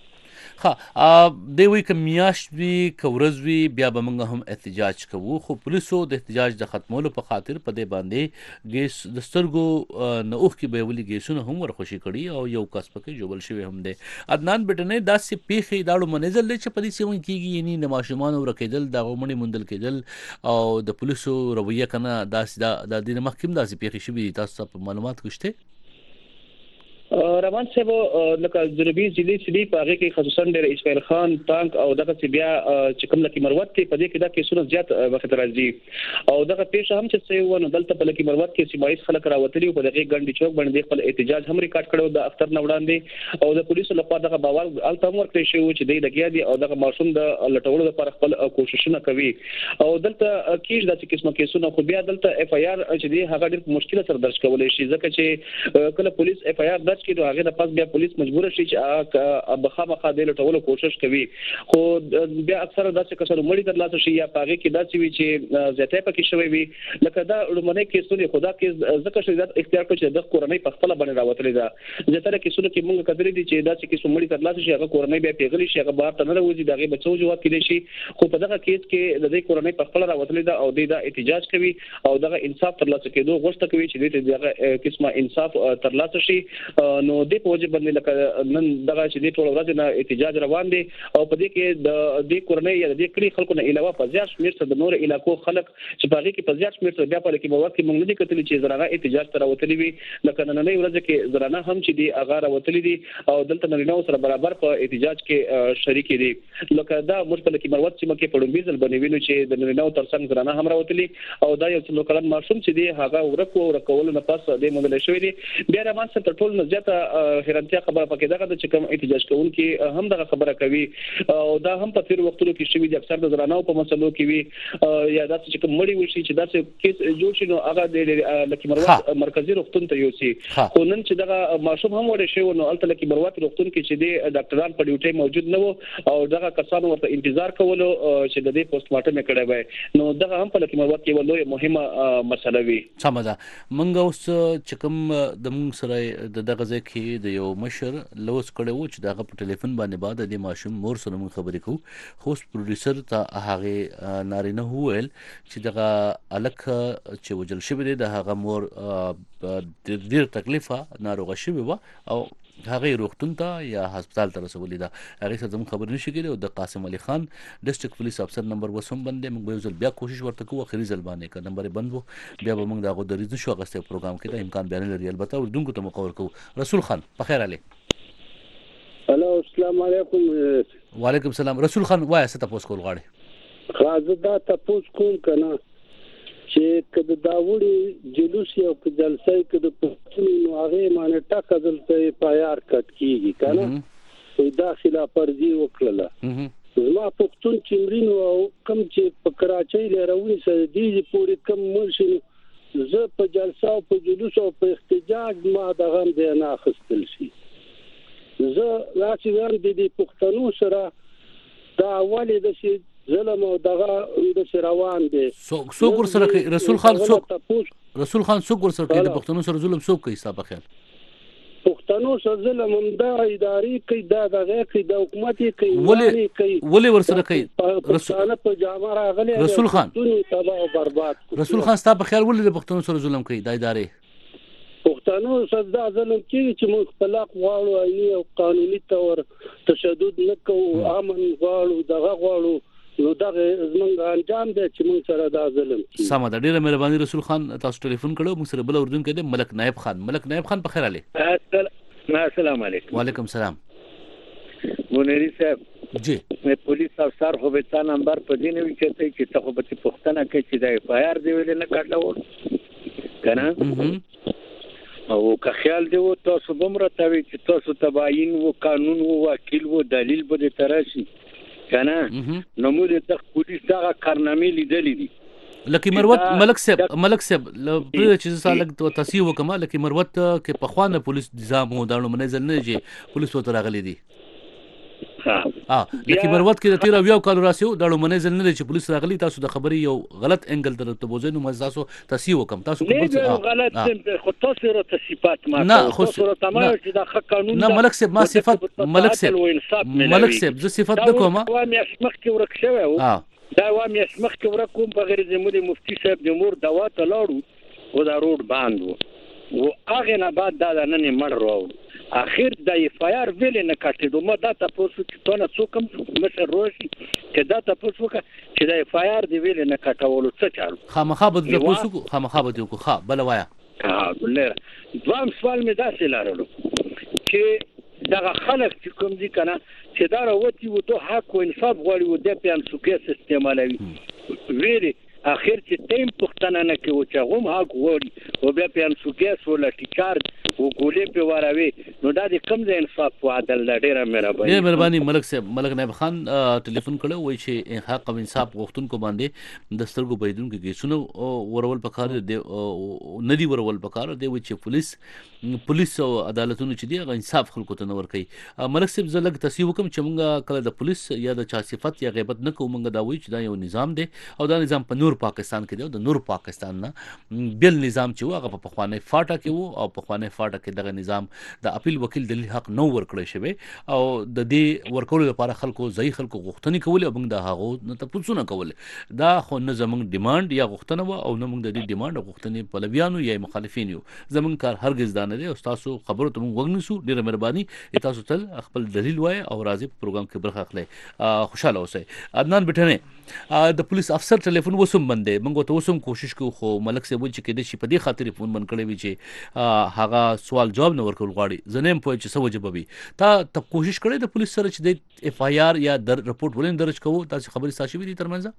دی وی که میاشت وي که ورځ وي بیا به موږ هم احتجاج کوو. خو پولیسو د احتجاج د ختمولو په خاطر په دې باندې ګیس د سترګو نه اوښکې به یې ولي ګیسونه هم ورخوشي کړي او یو کس پکې ژوبل شوی هم دی. عدنان بټنی داسې پیښې دا لومړنی ځل دی چې په دې سیمه کېږي یعنې د ماشومانو ورکېدل د هغو مړي موندل کېدل او د پولیسو رویه که نه داسې د دې نه مخکې هم داسې پیښې شوي دي. تاسو ته په معلومات کې شته؟ روان صاحب لکه جنوبي ضلع سړي په هغه کې خصوصا ډېر اسماعیل خان ټانک او دغه چې بیا چې کوم لکه مروت کې په دې کې دا کیسونه زیات وخت راځي او دغه پیښه هم چې څه ونه دلته په لکه مروت کې سیمایي خلک راوتلي په دغه ګڼډي چوک باندې خپل احتجاج هم ریکارډ کړو د اختر نه وړاندې او د پولیسو لخوا دغه باور الته هم ورکړی شو چې دوی لګیا دي او دغه ماشوم د لټولو لپاره خپل کوششونه کوي او دلته کیږي داسې قسمه کیسونه خو بیا دلته اف آی آر چې دی هغه ډېر مشکل سره درج کولای شي ځکه چې کله پولیس اف آی آر درج کړي هغه د پاس بیا پولیس مجبور شي چې بخامخا د لټولو کوشش کوي. خو بیا اکثره داسې کسانو مړي ترلاسه شي یا پاغه کې داسې وي چې زیاتې پکې شوی وي لکه دا لومړنۍ کیسونه خدا کې ځکه چې اختیار کړ چې د کورنۍ په خپل باندې راوتلې ده زیاتره کیسونه کې موږ کتلې دي چې داسې کیسه مړي ترلاسه شي هغه کورنۍ بیا پیغلي شي هغه بهر ته نه راوځي دغه بچو جواب کړي شي. خو په دغه کیس کې د دې کورنۍ په خپل راوتلې ده او د احتجاج کوي او دغه انصاف ترلاسه کېدو غوښتنه کوي چې دغه قسمه انصاف ترلاسه شي نو د پوجي باندې لکه نن دغه چې د ټول ورځ نه احتجاج روان دي او په دې کې د کورنۍ یا د کړي خلکو نه علاوه په زیات شمېر سره د نور علاقو خلک چې په هغه کې په زیات شمېر سره بیا په کې په وخت کې موږ نه دي کتلی چې زرانه احتجاج تر وتلی وي لکه نننۍ ورځ کې زرانه هم چې دی هغه راوتلی دي او دلته نارینه سره برابر په احتجاج کې شریک دي لکه دا مشکل کې مروت چې مکه په ډومبي ځل باندې وینو چې د نارینه ترڅنګ زرانه هم راوتلی او دا یو څلور کلن ماشوم چې دی هغه ورکول نه پاس د موندل شوی دي بیا رامان سره ټول نه زیاته حیرانتیا خبره پکې دغه چې کوم احتجاج کوونکي هم دغه خبره کوي او دا هم په تیر وختونو کې شوی دي اکثر د زرانه په مسلو کې وي یا دا چې کوم مړی وشي چې دا څه کیس جوړ شي نو هغه د لکه مروت مرکزی روغتون ته یوسي خو نن چې دغه ماشوم هم وړي شو نو الته لکه مروت روغتون کې چې دی ډاکټران په ډیوټي موجود نه وو او دغه کسانو ورته انتظار کولو چې د دې پوسټ مارټم کړی وای نو دغه هم په لکه مروت کې یو لوی مهمه مسله وي سمه ده منګه اوس چې کوم د موږ سره دغه ځای کې د یو مشر لوس کړي وو چې دغه په ټلیفون باندې بعد د ماشوم مور سره موږ خبرې کوو خو پروډوسر ته هغه نارینه وویل چې دغه الک چې وجل شوی دی د هغه مور ډیر تکلیفه ناروغه شوی و او هغه روغتون ته یا هسپتال ته رسولې ده هغه څه زموږ خبر نشي کېدی او د قاسم علي خان ډیسټریکټ پولیس افسر نمبر وسوم باندې موږ یو ځل بیا کوشش ورته کوو اخري ځل باندې که نمبر بند وو بیا به موږ دغه دریځ نشو اغوستی پروګرام کې دا امکان بیان لري البته اردونکو ته مقور کوو رسول خان بخیر علي هلو السلام علیکم وعلیکم السلام رسول خان وایه څه تپوس کول غواړې خازه دا تپوس کوم کنه چې کله دا وړي جلوس یو په جلسه کې د پښتون نو هغه معنی ټاکه دلته پایار کټ کیږي کنه دا خلاف ورزي وکړه زما پښتون چمرین او کم چې په کراچۍ لروي سره دي پوری کم مرشي زه په جلسه او په جلوس او په احتجاج ما دغه نه اخستل شي زه راځي ور دي پښتنو سره دا اولی د شي ظلم او دغه د روان دي سو ګور سره کوي رسول خان سو ګور سره کوي د پښتنو سره ظلم سو کوي حساب خیر پښتنو سره ظلم هم دا اداري کوي دا دغه کوي د حکومت کوي ولې ور سره کوي پښتانه په جامه راغلي رسول خان تباہ او برباد رسول خان ستا په خیال ولې د پښتنو سره ظلم کوي د ادارې پښتنو سره دا ظلم کوي چې موږ خپل غواړو عیني او قانوني تور تشدد نکوو امن غواړو دغه غواړو نو دا زمونږ انجام دی چې موږ سره دا ظلم کوي سمه ده ډیره مهرباني رسول خان تاسو ټلیفون کړو موږ سره بل اردن کې دی ملک نائب خان په خیر علي السلام علیکم وعلیکم السلام منیری صاحب جی پولیس افسر خو به تا نمبر په دې نه وچته چې ته خو به پښتنه کې چې د اف آی آر دی ویل نه کټلو کنه او که خیال دی و تاسو بمرتوي چې تاسو تباین و قانون و وکیل و دلیل به تراشي کنه نو موږ د پولیس دغه کارنامې لیدلې دي لکه مروت ملک صاحب پرې چې سالک تصحیح وکما لکه مروت کې په خوانه پولیس نظام و دانو منځل نه چې پولیس وته راغلي دي لکه مروت کې د 13 یو کال راسیو دانو منځل نه چې پولیس راغلي تاسو د خبري یو غلط انګل درته بوزنه مزاسو تصحیح وکم تاسو نه غلط خو تاسو را صفات ما تاسو را تمام چې د قانون نه ملک صاحب ما صفات ملک صاحب ز صفات نکوم وامي اسمخ کې ورک شوی دا وامي اسمخ کې ورک کوم په غیر زموږ مفتي صاحب د مور دوا ته لاړو او دا روډ باندې و هغه نه بعد دا نن مړ راو اخر د اف آی آر ویل نه کټېدو ما دا تاسو چې تونه څوکم مشر روشي چې دا تاسو چې د اف آی آر دی ویل نه کټولو څه چالو خامخا به د پوسو خامخا به د کو بل وایا بلره دوام سوال می داسې لارلو چې دغه خلک چې کوم دي کنه چې دا راوتی و ته حق او انصاف غواړي و د پیان سوکې استعمالوي ویلي اخر چې تیم پښتنه نه کوي چې هم حق غواړي او بیا پیان سوکې ولا ټیچار و ګولې په واروي نو دا د کم ځای انصاف او عدل ډیره مهرباني ملک نائب خان ټلیفون کړو وای چې حق او انصاف غوښتونکو باندې د سترګو بيدونکو کیسونه ورول پکار دی ندی ورول پکار دی چې پولیس او عدالتونو چې دی انصاف خلکو ته نور کوي ملک صاحب زلګ تصحیح وکم چې موږ کله د پولیس یا د چا صفت یا غیبت نه کوو موږ دا وایو چې دا یو نظام دی او دا نظام په نور پاکستان کې دی او د نور پاکستان نه بل نظام چې چې هغه په پخوانی فاټا کې وو او پخوانی فاټا کې دغه نظام د اپیل وکیل دلیل حق نو ورکړی شوی او د دې ورکولو لپاره خلکو خلکو غوښتنې کولې او موږ د هغو نه تاسو نه کول دا خو نه زموږ ډیماند یا غوښتنه و او نه موږ د دې ډیماند او غوښتنې پلویانو یا مخالفین یو زموږ کار هرگز دا نه دی او تاسو خبرو ته موږ وګنسو ډیره مهرباني تاسو تل خپل دلیل وای او راځي په پروګرام کې برخه اخلي خوشاله اوسئ عدنان بټنه د پولیس افسر ټلیفون وسوم باندې موږ ته وسوم کوشش کوو خو ملک صاحب چې کېد شي په دې خاطر فون من کړی وی چې هغه سوال جواب نه ورکول غواړي زنیم په چې سوجه بوي تا کوشش کړی د پولیس سره چې د اف آی آر یا در رپورټ ولین درج کوو تاسو خبري ساشي وي ترمنځ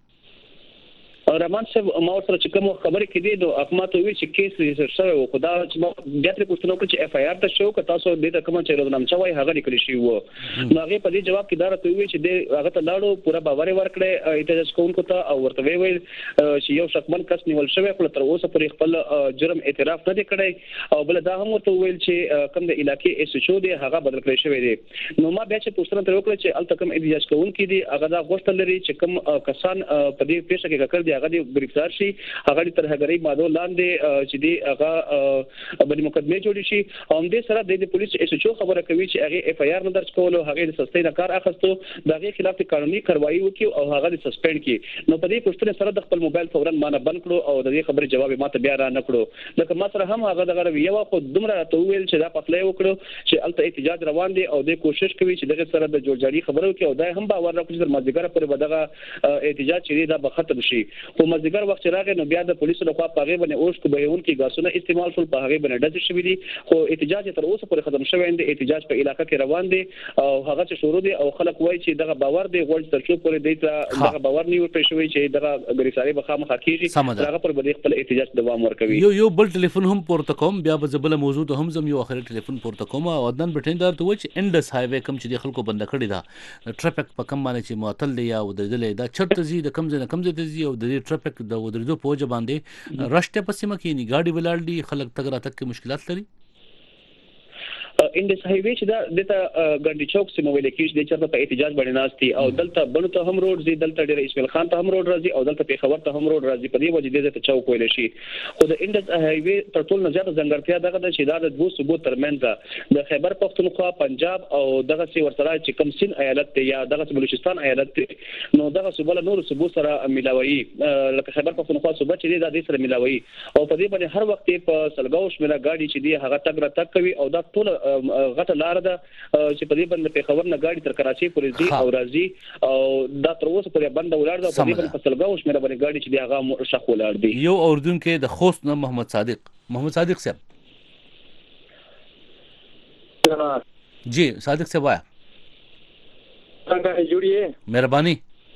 رحمان صاحب ما سره چې کوم خبرې کې دي نو احمد وی چې کیس ریسرچ شوی او خدا چې بیا تر پوښتنه وکړه چې اف آی آر ته شو که تاسو دې ته کوم چې روزنامه چوي هغه لیکل شي وو نو هغه په دې جواب کې دا راته وی چې دې هغه ته لاړو پورا باور ورکړي احتجاج کوونکو ته او ورته ویل چې یو شکمن کس نیول شوی خو تر اوسه پورې خپل جرم اعتراف نه کړی او بل دا هم ورته ویل چې کوم د علاقې اس شو دی هغه بدل کړی شوی دی نو ما بیا چې پوښتنه تر وکړه چې الته کوم احتجاج کوونکو دي هغه دا غوښتل لري چې کوم کسان په دې پیښه کې کړل دي هغه د گرفتار شي هغه د ترهګرۍ ماده لاندې چې دی هغه باندې مقدمه جوړ شي او دې سره د پولیس اس ایچ او خبره کوي چې هغه اف آی آر نه درج کول او هغه د سستۍ نه کار اخیستو دغه خلاف قانوني کاروایی وکړي او هغه د سسپند کړي نو په دې پوښتنه سره د خپل موبایل فورا مانه بند کړو او د دې خبرې جواب ماته بیا را نه کړو لکه ما سره هم هغه دغه یو خو دومره ته ویل چې دا پخلې وکړو چې الته احتجاج روان دي او د کوشش کوي چې دغه سره د جوړجاړي خبرو کې او دا هم باور راکړي چې مازیګر پر بدغه احتجاج چې دا به ختم شي خو مازیګر وخت راغی نو بیا د پولیسو لخوا په هغه باندې اوس کو بهون کې غاسونه استعمال شول په هغه باندې ډز شوی دي خو احتجاج تر اوسه پورې ختم شوی دی احتجاج په علاقې کې روان دي او هغه چې شروع دي او خلک وایي چې دغه باور دی غوړ تر څو پورې دی دغه باور نه ورپېښ شوی چې دغه ګریساري بخامه حقيقي هغه پر بده خپل احتجاج دوام ورکوي یو بل ټلیفون هم پورته کوم بیا به زبل موضوع هم زم یو اخر ټلیفون پورته کوم او عدنان بټیندار ته و چې انډس هایوي کم چې د خلکو بند کړی دا ټریفیک په کم باندې چې معطل دی یا ودرېدل دا چرته زی د کم ځای ته زی او د ټریفیک د ودرېدو په وجه باندې رشته په سیمه کې نه ګاډي ولاړ دي خلک تګ راتګ کې مشکلات لري انډس هایوي چې دا دته ګاندی چوک سیمه ویل کېږي د چرته په احتجاج باندې ناشتي او دلته بلو ته هم روډ زی دلته ډیر اسماعیل خان ته هم روډ راځي او دلته پیښور ته هم روډ راځي په دې وجه دې ته چوک ویل شي خو د انډس هایوي تر ټولو زیاته ځانګړتیا دغه د چې دا د دوه صوبو ترمنځ د خیبر پختونخوا پنجاب او دغه سی ورسره چې کوم سین ایالت ته یا دغه بلوچستان ایالت ته نو دغه صوبه له نور صوبو سره ملاوي لکه خیبر پختونخوا صوبه چې دا د سره ملاوي او په دې باندې هر وخت په سلګاو شمېره ګاډي چې دی هغه تګ را تک کوي او دا ټول غټه لار ده چې په دې باندې پیښور نه ګاډي تر کراچۍ پورې ځي او راځي او دا تر اوسه پورې بند ولاړ ده په دې باندې فصلګاو شمېره باندې ګاډي چې دی هغه شخ ولاړ دي یو اردن کې د خوست نه محمد صادق صاحب جی صادق صاحب وایا څنګه جوړیه مهرباني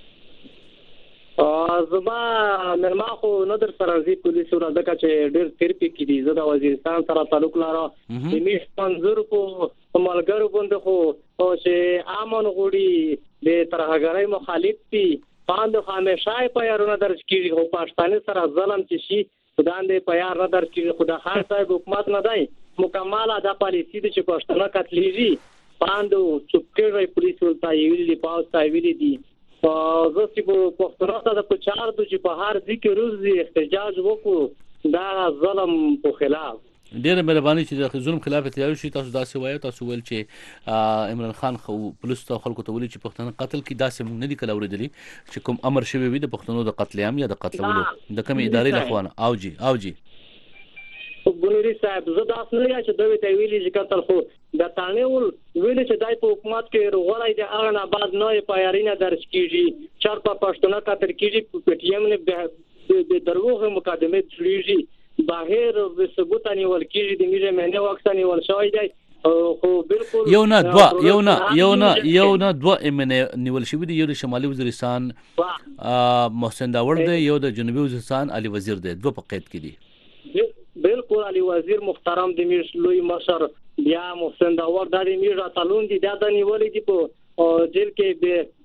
زما مرما خو نو در سره زی پولیسو را دغه چې ډېر تیرپی کې دي زه د وزیرستان سره تعلق لرم د میش منظور کو ملګرو باندې خو او چې امن غوړي د ترهګرۍ مخالف دي باندې همیشه په یارونه درج کیږي او پښتانه سره ظلم چې شي خداندې په یار نه درج کیږي خدا خان صاحب حکومت نه دی مکمله دا پالیسی دي چې پښتانه قتلېږي باندې چوپ کړی پولیسو ته ویلي پاوس ته ویلي دي زه چې په پښتنو ته د پچار د چې په هر ذکر روزي احتجاج وکړو دا ظلم په خلاف ډېر مهرباني چې د ظلم خلاف تیار شي تاسو داسې وایو تاسو ول چې عمران خان خو پولیس ته خلکو ته ولي چې پښتنه قتل کی داسې مونږ نه دي کله اوریدلی چې کوم امر شوی وي د پښتنو د قتل عام یا د قتلولو د کوم ادارې لخوا او جی ګونری صاحب زه تاسو نه یا چې دوی ته ویلي چې قتل خو د تانیول ویلي چې دای په حکومت کې روغړای د اغه نه بعد نه پایارینه درج کیږي چر په پښتون قتل کیږي په ټیم نه د دروغ مقدمه جوړیږي بهر به ثبوت نیول کیږي د میږه مهنه وخت نیول شوی دی خو بالکل یو نه دوه امنه نیول شوی دی یو د شمالي وزیرستان محسن داور دی یو د جنوبي وزیرستان علي وزیر دی دوه په قید کې دي بالکل علي وزیر محترم د میش لوی مشر بیا محسن داور د میش اتلون دي د نیولې دي په جیل کې به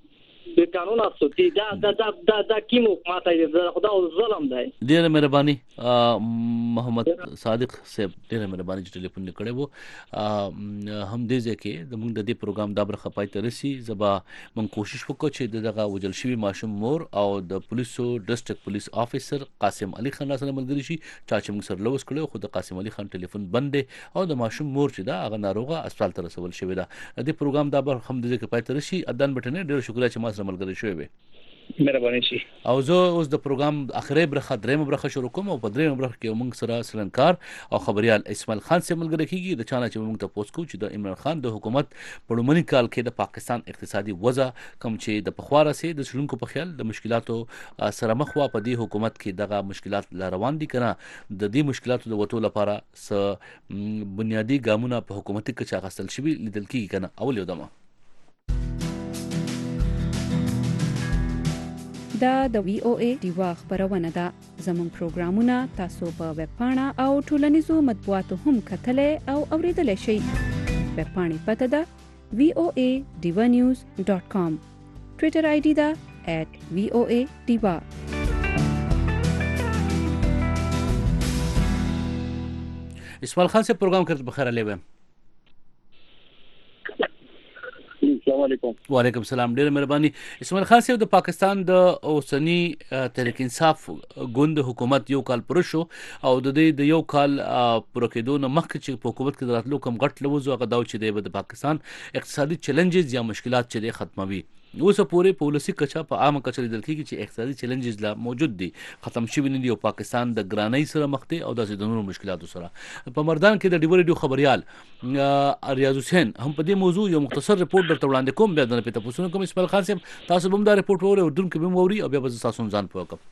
د قانون اساسي دا کیمو ماته د خدا ظلم دی. ډیره مهرباني محمد صادق صاحب، ډیره مهرباني چې ټلیفون کړی وو. هم دې ځکه د موږ د دې پروګرام دا برخه پای ته رسي. زبا من کوشش وکړو چې دغه وجل شوی ماشوم مور او د پولیسو ډیسټریکټ پولیس افیسر قاسم علي خان سره ملګری شي چې موږ سره لوس کړو، خو د قاسم علي خان ټلیفون بند دی او د ماشوم مور چې دا هغه ناروغه اسپیټال ته رسول شوی دا. د پروګرام دا برخه هم دې ځکه پای ته رسي. ادان بټنه ډیره شکر چې ما سره ملګری شوی وي. مهرباني شي. او زه اوس د پروګرام اخري برخه درېمه برخه شروع کوم او په درېمه برخه کې موږ سره سلنکار او خبريال اسماعیل خان سره ملګری کیږي. د چانه چې موږ ته پوسټ کوو چې د عمران خان د حکومت په لومړني کال کې د پاکستان اقتصادي وضع کم چې د پخواره سي د شرونکو په خیال د مشکلاتو سره مخ وا په دې حکومت کې دغه مشکلات لا روان دي کنه. د دې مشکلاتو د وټو لپاره س بنیادی ګامونه په حکومتي کې چاغستل شوی لیدل کیږي کنه. اول یو دمه دا د وی او ای دیوا خبرونه ده. زموږ پروګرامونه تاسو په ویب پاڼه او ټولنیزو مطبوعاتو هم کتلای او اوریدلای شئ. ویب پاڼې پته ده voanews.com. ټویټر آی ډي ده @voadiva. اسماعیل خان سے پروگرام کرتے بخیر علیہ ویم. السلام علیکم. وعلیکم السلام. ډیره مهرباني. اسماعیل خان صاحب، د پاکستان د اوسنی تحریک انصاف ګوند حکومت یو کال پر شو او د دې د یو کال پر کېدو نه مخکې چې په حکومت کې دراتلو کم غټ لوزو هغه دا چې د پاکستان اقتصادي چیلنجز یا مشکلات چې ختموي. اوس پورې پالیسي کچا په عامه کچا لیدل کېږي چې اقتصادي چیلنجز لا موجود دي، ختم شوی نه دي او پاکستان د ګرانۍ سره مخ دی او د نورو مشکلاتو سره. په مردان کې د ډیو ریډیو خبريال ریاض حسین هم په دې موضوع یو مختصر ریپورت درته وړاندې کوم. بیا د پته پوښتنه کوم اسماعیل خان صاحب، تاسو به دا ریپورت وره او دونکو به موري او بیا به تاسو ځان پوښتنه.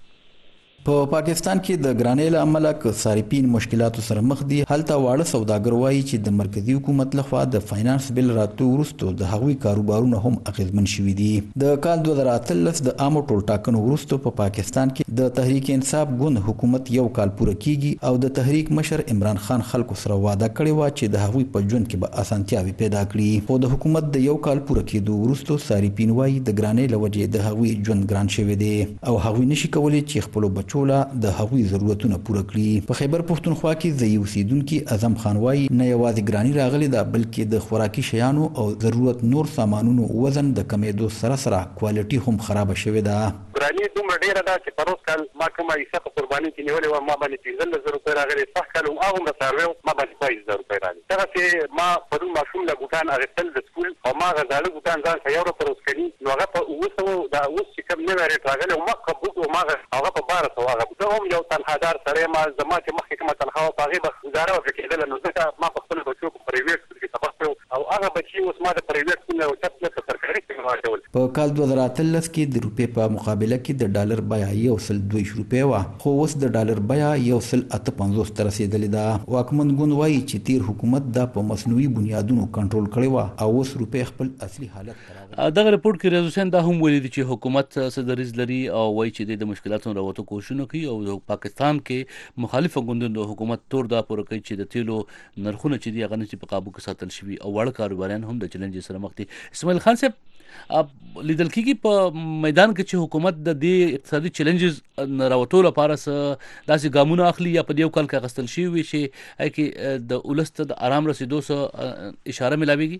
په پاکستان کې د ګرانۍ له امله ک صارفین مشکلاتو سره مخ دي. هلته واړه سوداګر وایي چې د مرکزی حکومت لخوا د فاینانس بل راتلو وروسته د هغوی کاروبارونه هم اغیزمن شوي دي. د کال 2013 د عامو ټولټاکنو وروسته په پاکستان کې د تحریک انصاف ګوند حکومت یو کال پوره کیږي او د تحریک مشر عمران خان خلکو سره وعده کړې و چې د هغوی په ژوند کې به اسانتیاوي پیدا کړي. خو د حکومت د یو کال پوره کېدو وروسته صارفین وایي د ګرانۍ له وجې د هغوی ژوند ګران شوی دی او هغوی نشي کولی چې خپل بچو له د هغوی ضرورتونه پوره کړي. په خیبر پښتونخوا کې ځای اوسیدونکي اعظم خان وایي نه یوازې ګرانی راغلي ده بلکې د خوراکي شیانو او ضرورت نور سامانونو وزن د کمیدو سره کوالټي هم خراب شوې ده. ګرانی دومره ډیره ده چې پروس کال ما کومه حصہ په قرباني کې نیولې و، ما باندې 13000 روپۍ راغلي. صح کال هغه مساروي ما باندې 25000 روپۍ راغلي. دا چې ما په دوه ماشوم له ګوتان اغستل د سکول او ما غزاله ګوتان ځان ته یو روپۍ ورکړي نو هغه په اوسو دا اوس چې کوم نه ریټ راغلی او ما قبول او ما هغه په 1200 هغه زه هم یو تنخوادار سره ما زما چې مخکې کومه تنخواه په هغې به ګزاره وکړه کېدله نو ځکه ما په خپلو بچو په پرایویټ سکول کې سبق کړی او هغه بچي اوس ما د پرایویټ سکول نه اوچت کړل په سرکاري سکول کې واچول. په کال 2013 کې د روپۍ په مقابله کې د ډالر بیه 102 روپۍ وه، خو اوس د ډالر بیه 158 ته رسېدلې ده. واکمن ګوند وایي چې تیر حکومت دا په مصنوعي بنیادونو کنټرول کړی وه او اوس روپۍ خپل اصلي حالت ته راغلې. دغه ریپورت کې ریاض حسین دا هم ویلي دي چې حکومت صدریز لري او وایي چې د مشکلاتو راوړلو کوښښونه کوي او پاکستان کې مخالف ګوندونو د حکومت تور دا پوره کوي چې د تیلو نرخونه چې دي هغه نشي په قابو کې ساتل شوي او وړ کاروباريان هم د چیلنج سره مخ دي. اسماعیل خان صاحب، لیدل کېږي په میدان کې چې حکومت د دې اقتصادي چیلنجز راوړلو لپاره داسې ګامونه اخلي یا په دې کال کې اخیستل شوي وي چې کې د ولس ته د آرام رسیدو سره اشاره ملاويږي.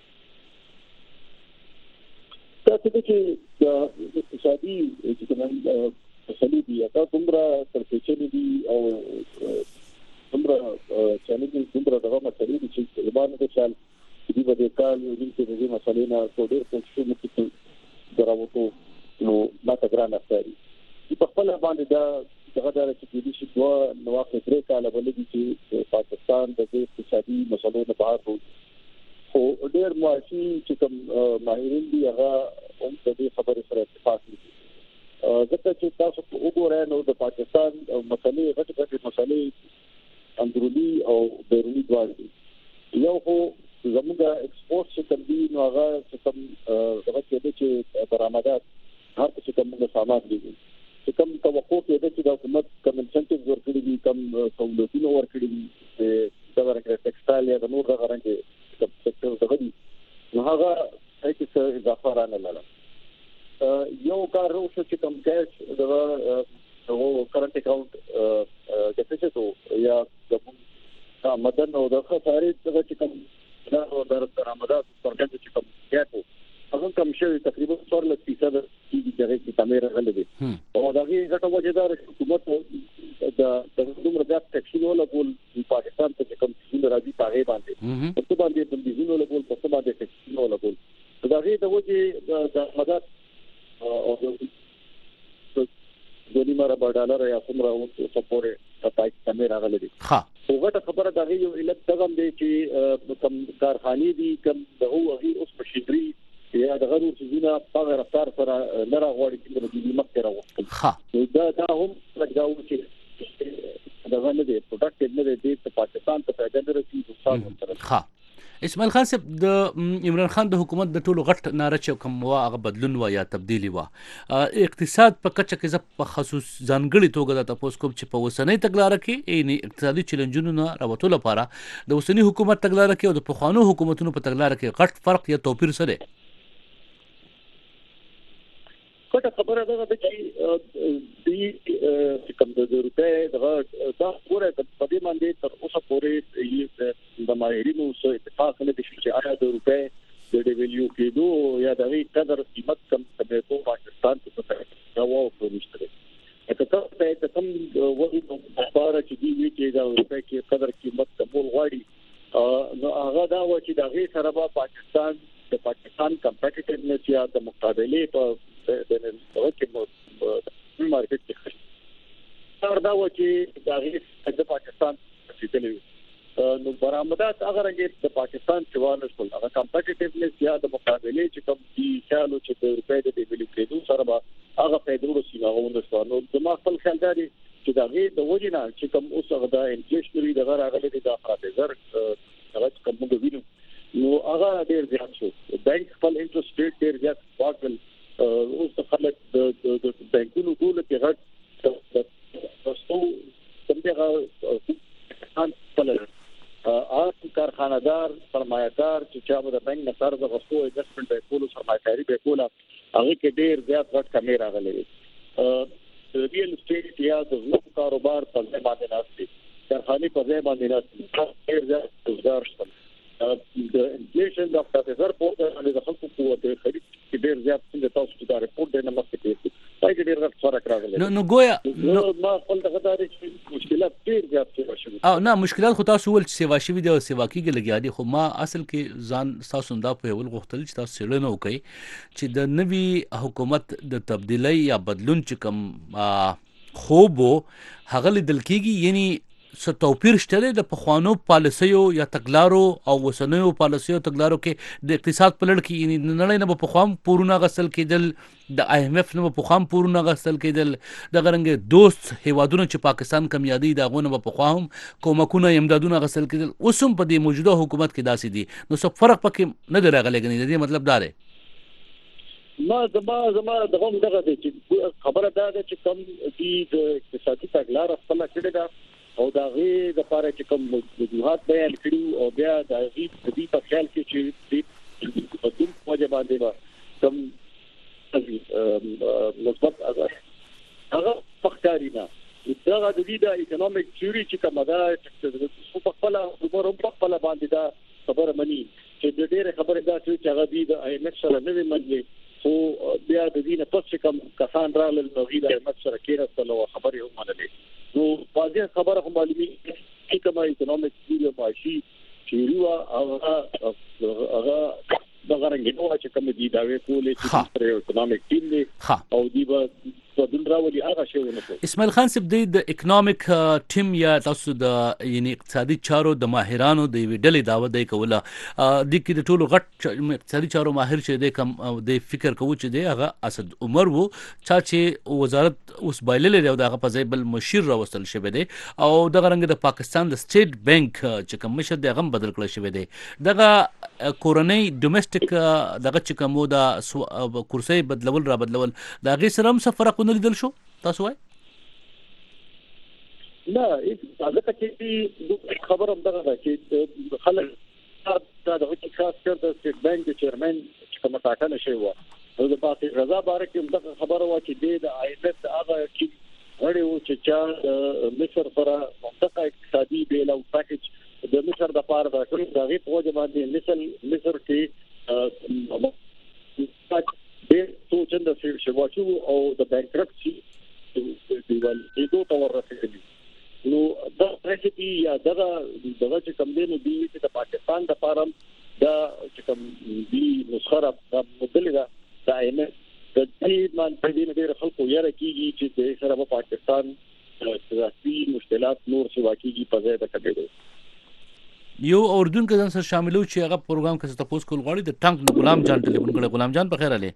تاسو چې د اقتصادي چې کوم مسلې دي هغه دومره ترپېچلې دي او دومره چیلنجز دومره دغه مسلې دي چې زمانه د چال دې په دې کال یو دې چې دې مسلې نه ډېر څه مخکې دراوته نو ما ته ګران افکاري په خپل باندې دا دغه چې دې شي دوه نو واقع درې کال باندې چې پاکستان د اقتصادي مسلو نه بهر وو خو ډېر معاشي چې کوم ماهرین دي هغه هم د دې خبرې سره اتفاق کوي. ځکه چې تاسو وګورئ نو د پاکستان مسلې غټ مسلې اندرونی او بیرونی دواړه دي. یو خو زموږ ایکسپورټ چې کوم دي نو هغه چې کوم دغه چې برآمدات هر څه کوم سامان دي چې کوم توقع کې د حکومت کوم انسنټیوز ورکړي دي کوم سہولتونه ورکړي دي د ورکړه ټیکسټایل یا نور دغه رنګ کوم سکتور دغه دي نو هغه هیڅ اضافه را نه لاله. یو کار وشو چې کوم کیش دغه کرنٹ اکاؤنٹ ډیفیسټ یا د مدن او د خسارې دغه چې کوم دا د درآمدات پرګند چې کوم کېټ هغه کم شوی تقریبا 14% چې دغه کی تعمیر غلې دي او دا غي غټه وجدار حکومت د دومره د ټیکس ولا کول پاکستان ته کوم څه راځي پاغه باندې په څه باندې بندیزونه ولا کول په څه باندې ټیکس ولا کول دا غي د وجه د مدد او د $2 ډالر یا څومره څه پورې پاتای تعمیر غلې دي ها وګټه خبره دا غي یو علت دغه دی چې کوم کارخانه دي کوم دغه هغه اوس مشینری یا دغه څه په رفتار سره نه راغوري چې د دې مخ راوځي ها دا هم راځو چې دغه نه دی پروډکټ نه دی د پاکستان ته پیدا نه رسي نقصان ورته ها اسماعیل خان صاحب د عمران خان د حکومت د ټولو غټ ناره چې کوم هغه بدلون و یا تبدیلی و اقتصاد په کچه کې په خصوص ځانګړي توګه د تاسو کوم چې په وسنۍ تګلارې کې یعنی اقتصادي چیلنجونو نه راوتلو لپاره د وسنۍ حکومت تګلارې کې او د پخوانو حکومتونو په تګلارې کې غټ فرق یا توپیر سره کومه خبره ده چې د کوم د روپې دا پوره په دې باندې تر اوسه پورې د ماهرینو سره اتفاق نه دي چې آیا د روپې د ډیویلیو کېدو یا د قدر قیمت کم کېدو پاکستان ته راوو پرمشتره اته ته کوم وایي په اړه چې دی چې دا روپې کې قدر قیمت کمول غواړي نو هغه دا و چې د غي سره په پاکستان کمپټیټیونس یا د مقابله په د مارکیټ کې دا و چې د غي د پاکستان چې نو برآمدات هغه رنګ د پاکستان چوانه شول هغه کمپټیټیونس یا د مقابله چې کوم دي خیالو چې د روپې د ډیویلپ کېدو سره هغه پیدا وسی هغه ونسوانو د ما خپل خیال دی چې دا غي د وجنه چې کوم اوس هغه د انفلیشنري د غیر هغه د افراط زر هغه کوم د وینو نو هغه ډیر زیات شو بانک خپل انټرست ریټ ډیر زیات واکل اوس خلک د بانکونو ټول کې غټ تاسو څنګه ان خپل کارخانه‌دار سرمایه‌دار چې چا به د بانک نه سره د غوښتو انویسټمنټ به کول سرمایه‌داري به کول هغه کې ډیر زیات غټ کمی راغلی ریل اسټیټ یا د کاروبار په ځای باندې ناشتي کارخانه په ځای باندې ناشتي ډیر زیات روزګار شته د انفلیشن د افراط په اړه د خلکو قوت خرید کې ډیر زیات څنګه تاسو ته رپورټ نه مخکې کیږي پای کې ډیر غټ فرق راغلی نو ګویا ما خپل دغه داري مشکلات ډیر زیات شوي او نه مشکلات خو تاسو ول چې سیوا شوی دی او سیوا کېږي لګیا دي خو ما اصل کې ځان تاسو دا په ول غوښتل چې تاسو سړنه وکړي چې د نوي حکومت د تبدیلی یا بدلون چې کوم خوبو هغه لیدل کېږي یعنی څه توپیر شته د پخوانو پالیسیو یا تګلارو او وسنیو پالیسیو تګلارو کې د اقتصاد په لړ کې یعنی نړۍ نه په خوام پورونه غسل کېدل د IMF نه په خوام پورونه غسل کېدل د غرنګ دوست هیوادونو چې پاکستان کم یادي دا غونه په خوام کومکونه امدادونه غسل کېدل اوسم په دې موجوده حکومت کې داسې دي نو څه فرق پکې نه درغلي غني دې مطلب دا دی ما دغه دی چې خبره دا ده چې کم دي د اقتصادي تګلار خپل کړي دا او دا غي د لپاره چې کوم وجوهات بیان کړي او بیا دا غي د دې په خیال کې چې د کوم وجه باندې کوم مثبت هغه فکرونه دا د دې د اکونومیک تیوري چې کومه دا چې په خپل عمر په خپل باندې دا خبره مني چې د ډېر خبره دا چې هغه د IMF سره نه منلي خو بیا د دې نه پس کوم کسان راغلل نو غي د IMF سره کېرسته لو خبره هم منلي نو واضح خبره هم معلومي چې کومه اکونومیک تیوري ماشي چې هغه د غرنګینو چې کوم دي دا وی کولې چې پر اکونومیک ټیم دی او دی به بدون راولي هغه شی ونه اسماعیل خان صاحب د اکونومیک ټیم یا تاسو د یعنی اقتصادي چارو د ماهرانو د ویډلې داوا دی کوله د کې د ټولو غټ اقتصادي چارو ماهر چې د کم د فکر کوي چې د هغه اسد عمر وو چې وزارت اوس بایللې دی او دغه په ځای بل مشیر راوستل شوی دی او دغه رنګ د پاکستان د سټیټ بانک چې کوم مشر دی هغه بدل کړل شوی دی دغه کورنۍ ډومېسټک دغه چې کوم د کورسۍ بدلول دا غي سره هم فرق نه لیدل شو تاسو وای نه هغه چې خبر هم دغه چې خلک دا د خاص کر د سټیټ بانک چیرمن چې کوم ټاکنه شوی و نو د پاتې غزا باره کې دغه خبره وا چې د IMF هغه کې غړي و چې مصر سره منطقه اقتصادي بیل او پاکج د مصر د پاره د کړي د غي په وجه باندې مصر کې د سوچنده شواچو او د بانکرپسي دیوال دې تور رسېدلی نو دا ریسپی یا دغه چې کوم دی نو دی چې د پاکستان د پاره دا چې کوم دی مسخره د مدل دا IMF د دې مان په دې نه ډېر خلکو یاره کیږي چې د سره په پاکستان سیاسي مشکلات نور سوا کیږي په ځای د کډېدو یو اردن کې ځان سره شاملو چې هغه پروګرام کې تاسو کول غواړي د ټانک غلام جان ټلیفون کړه غلام جان په خیر علي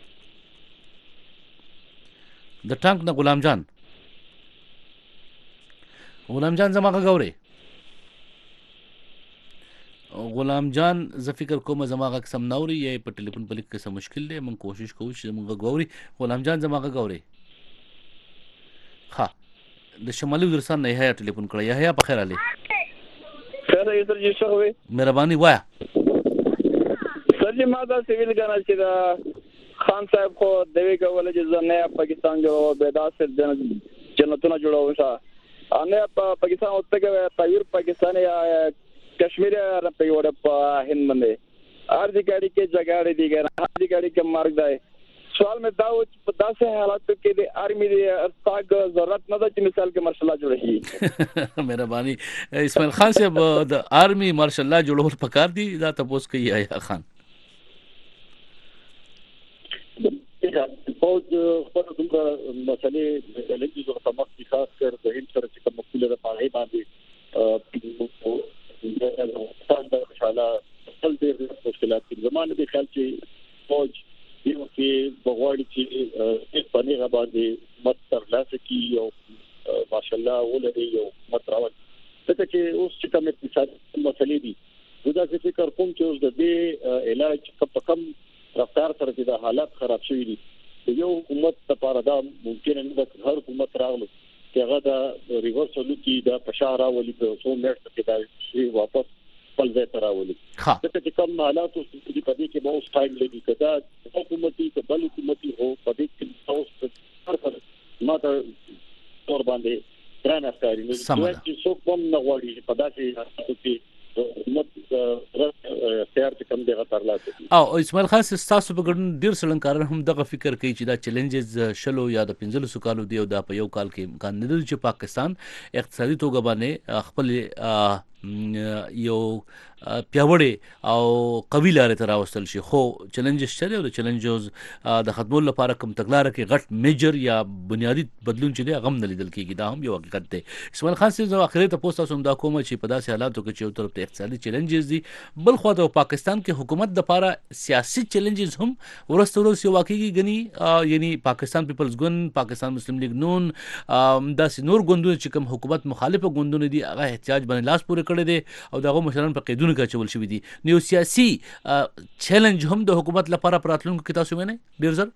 د ټانک نه غلام جان زماغه غوري غلام جان ز فکر کوم زماغه قسم نوري یې په ټلیفون په لیک کې مشکل دی من کوشش کوو چې موږ غوري غلام جان زماغه غوري ها د شمالي وزیرستان نه هيا ټلیفون کړی یا په خیر علي سر یې تر جې شوی مهرباني وایا سر دې ما دا سیویل غنا چې دا خان صاحب خو دوی کول چې ځنه پاکستان جوړو بیداسر جنتونه جوړو شه انه پاکستان اوتګه تایر پاکستان یا کشمیر په وړ په هند باندې ارزي ګاډي کې جګړه دي ګره ارزي ګاډي کې مارګ دی سوال مې دا و چې په داسې حالاتو کې د آرمي د ارتاګ ضرورت نه ده چې مثال کې مارشل لا جوړ شي مهرباني اسماعیل خان صاحب د آرمي مارشل لا جوړول پکار دي دا تاسو کوي آیا خان فوج خپل دومره مسلې لږ زو تمخ خاص کر د هند سره چې کوم مشکل ده پاره باندې ستاسو انشاءالله خپل ډېر مشکلات دي زمانه د خیال چې فوج یو کې بغواړي چې په نه باندې متر لاسه کې یو ماشاءالله ولري یو متراوت څه چې اوس چې کوم اقتصادي مسلې دي دا چې فکر کوم چې اوس د دې علاج کم رفتار سره چې د حالات خراب شوي دي یو حکومت لپاره دا ممکن نه ده هر حکومت راغلو چې هغه د ریورس ولکي د پشاره ولي په څو میاشت کې دا شی واپس خپل ځای ته راولي چې کوم حالات اوس په دې کې به اوس ټایم لګي کدا حکومتي بل حکومتي هو په دې کې اوس هر ماته تور باندې ګران افکاري نو چې څوک هم نه غواړي په داسې حالاتو کې حکومت اختیار کوم دی غتر لاسه او اسماعیل خان تاسو په ګډون ډیر سلنکاران هم دغه فکر کوي چې دا چیلنجز شلو یا د 15 کالو دی او دا په یو کال کې امکان نه لري چې پاکستان اقتصادي توګه باندې خپل یو پیاوړی او قوي لارې ته راوستل شي خو چیلنجز شته او د چیلنجز د ختمولو لپاره کوم تګلارې کې غټ میجر یا بنیادی بدلون چې دی غم نه لیدل کېږي دا هم یو حقیقت دی اسماعیل خان صاحب اخري ته پوسټ اوسم دا کوم چې په داسې حالاتو کې چې یو طرف ته اقتصادي چیلنجز دي بل خو د پاکستان کې حکومت د لپاره سیاسي چیلنجز هم ورسته واقعي غني یعنی پاکستان پیپلز ګوند پاکستان مسلم لیگ نون داسې نور ګوندونه چې کوم حکومت مخالفه ګوندونه دي هغه احتجاج باندې لاس پورې کړی دی او دغه مشران په قیدونو کې اچول شوی دي نو سیاسي چیلنج هم د حکومت لپاره پراتلونکو کې تاسو وینئ ډیر زر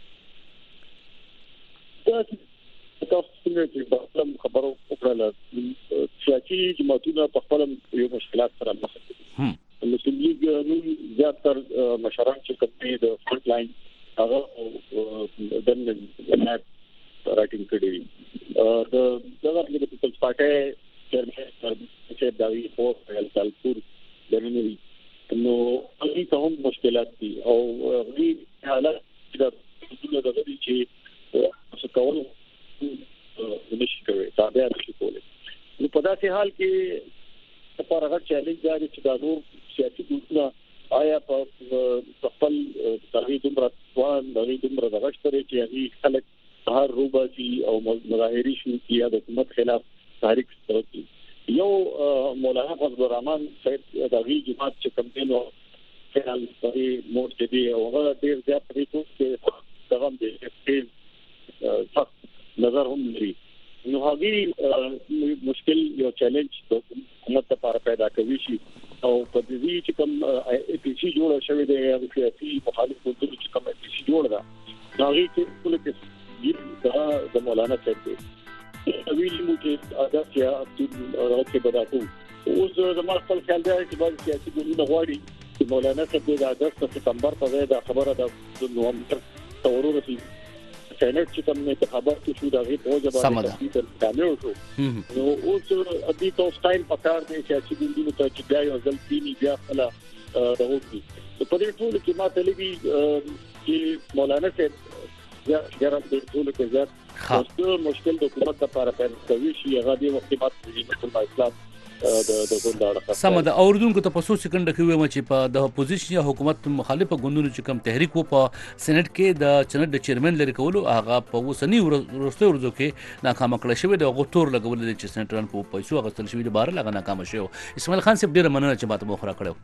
تاسو څنګه چې خبرو وکړه سیاسي جماعتونه په خپل یو مشکلات سره مخ دي مسلم لیگ نن زیاتره مشران چې کوم د فرنٹ لاین هغه د نت راټینګ کړي دغه د پیپلز پارټي چیرمن چې داوی خو الکالپور دننوي نو هغه ته هم مشکلات دي او غوړي حالات د دغه چې څه کول نشي کوي تابع نشي کولای نو په داسې حال کې لپاره هغه چیلنج دی چې دا نور سیاسي ګوندونه آیا په خپل تغیر دومره ځوان دومره دغشتري چې هغه خلک هر روباسي او مظاهري شو چې د حکومت خلاف تحریک کوي یو مولانا فضل الرحمن صاحب دغه جماعت چې کوم دی نو خلل په موږ دې او هغه ډیر زیات پریکو چې دغه دې سخت نظر هم لري نو هغه مشکل یو چیلنج د حکومت لپاره پیدا کوي شي او په دې چې کوم پی سي جوړ شوی دی یا سیاسي مخالف ګوندونو چې کوم پی سي جوړ دا هغه چې ټول کې د مولانا صاحب ویل مو چې اګه چې بداتو اوس زموږ خپل خیال دی چې باید سیاسي ګوندونه غواړي چې مولانا صاحب د اگست سپتمبر په ځای د خبره د نومبر تورونه چې سېنات چې کوم انتخابات کې شو دا غي په وجه باندې کامیاب شو نو اوس د دې تو سټایل په کار دی چې ګوندونو ته چې ځای او ځل تینی بیا خلا راوځي په دې ټول کې ما ته لګي چې مولانا صاحب یا ګرام د ټول کې ځات خاصه مشکل د حکومت لپاره پیدا کوي چې هغه د وخت بعد د اسلام د ګونداړه سم د اوردونکو ته په 100 سکند کې ویل چې په د اپوزیشن یا حکومت مخالفه ګوندونو چې کم تحریک و په سېنات کې د چنټ د چیرمن لري کولو هغه په وسنی ورسته ورځو کې ناکام کړل شوی د غوټور لګول چې سېنټرن په پیسو غوښتل شوی د بار لغه ناکام شو اسماعیل خان صاحب ډیر مننه چې ماته مخره کړو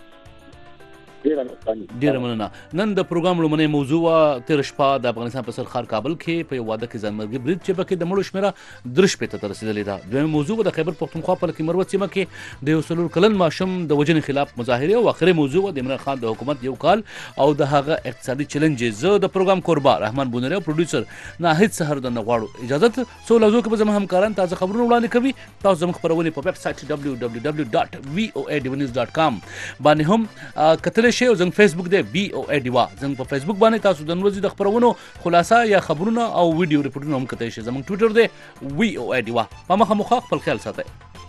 ډیر مننه نن د پروګرام لومړنی موضوع تیر شپه د افغانستان په سر خار کابل کې په یو واده کې ځانمرګي برید چې پکې د مړو شمیره درش پته تر رسیدلې ده دویم موضوع د خیبر پختونخوا په لکه مروت سیمه کې د یو سلور کلن ماشوم د وجنې خلاف مظاهره او اخري موضوع د عمران خان د حکومت یو کال او د هغه اقتصادي چیلنجز د پروګرام قربا رحمان بونری او پروډوسر ناهید سحر د نغواړو اجازه سو لازم کې به زموږ همکاران تازه خبرونه وړاندې کوي تاسو زموږ خبرونه په ویب سټ www.voanews.com باندې هم کتل شي او زموږ فیسبوک دی VOA دیوا زموږ په فیسبوک باندې تاسو د ورځې د خبرونو خلاصه یا خبرونه او ویډیو ریپورټونه هم کتای شئ زموږ ټوئیټر دی VOA دیوا په مخه مخ خپل خیال ساتئ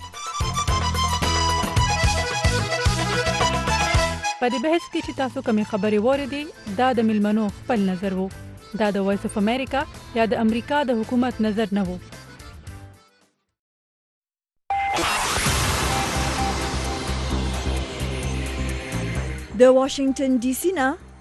په دې بحث کې چې تاسو کومې خبرې واردې دا د ملمنو خپل نظر وو دا د وایس اف امریکا یا د امریکا د حکومت نظر نه وو د واشنگټن ډي سي نه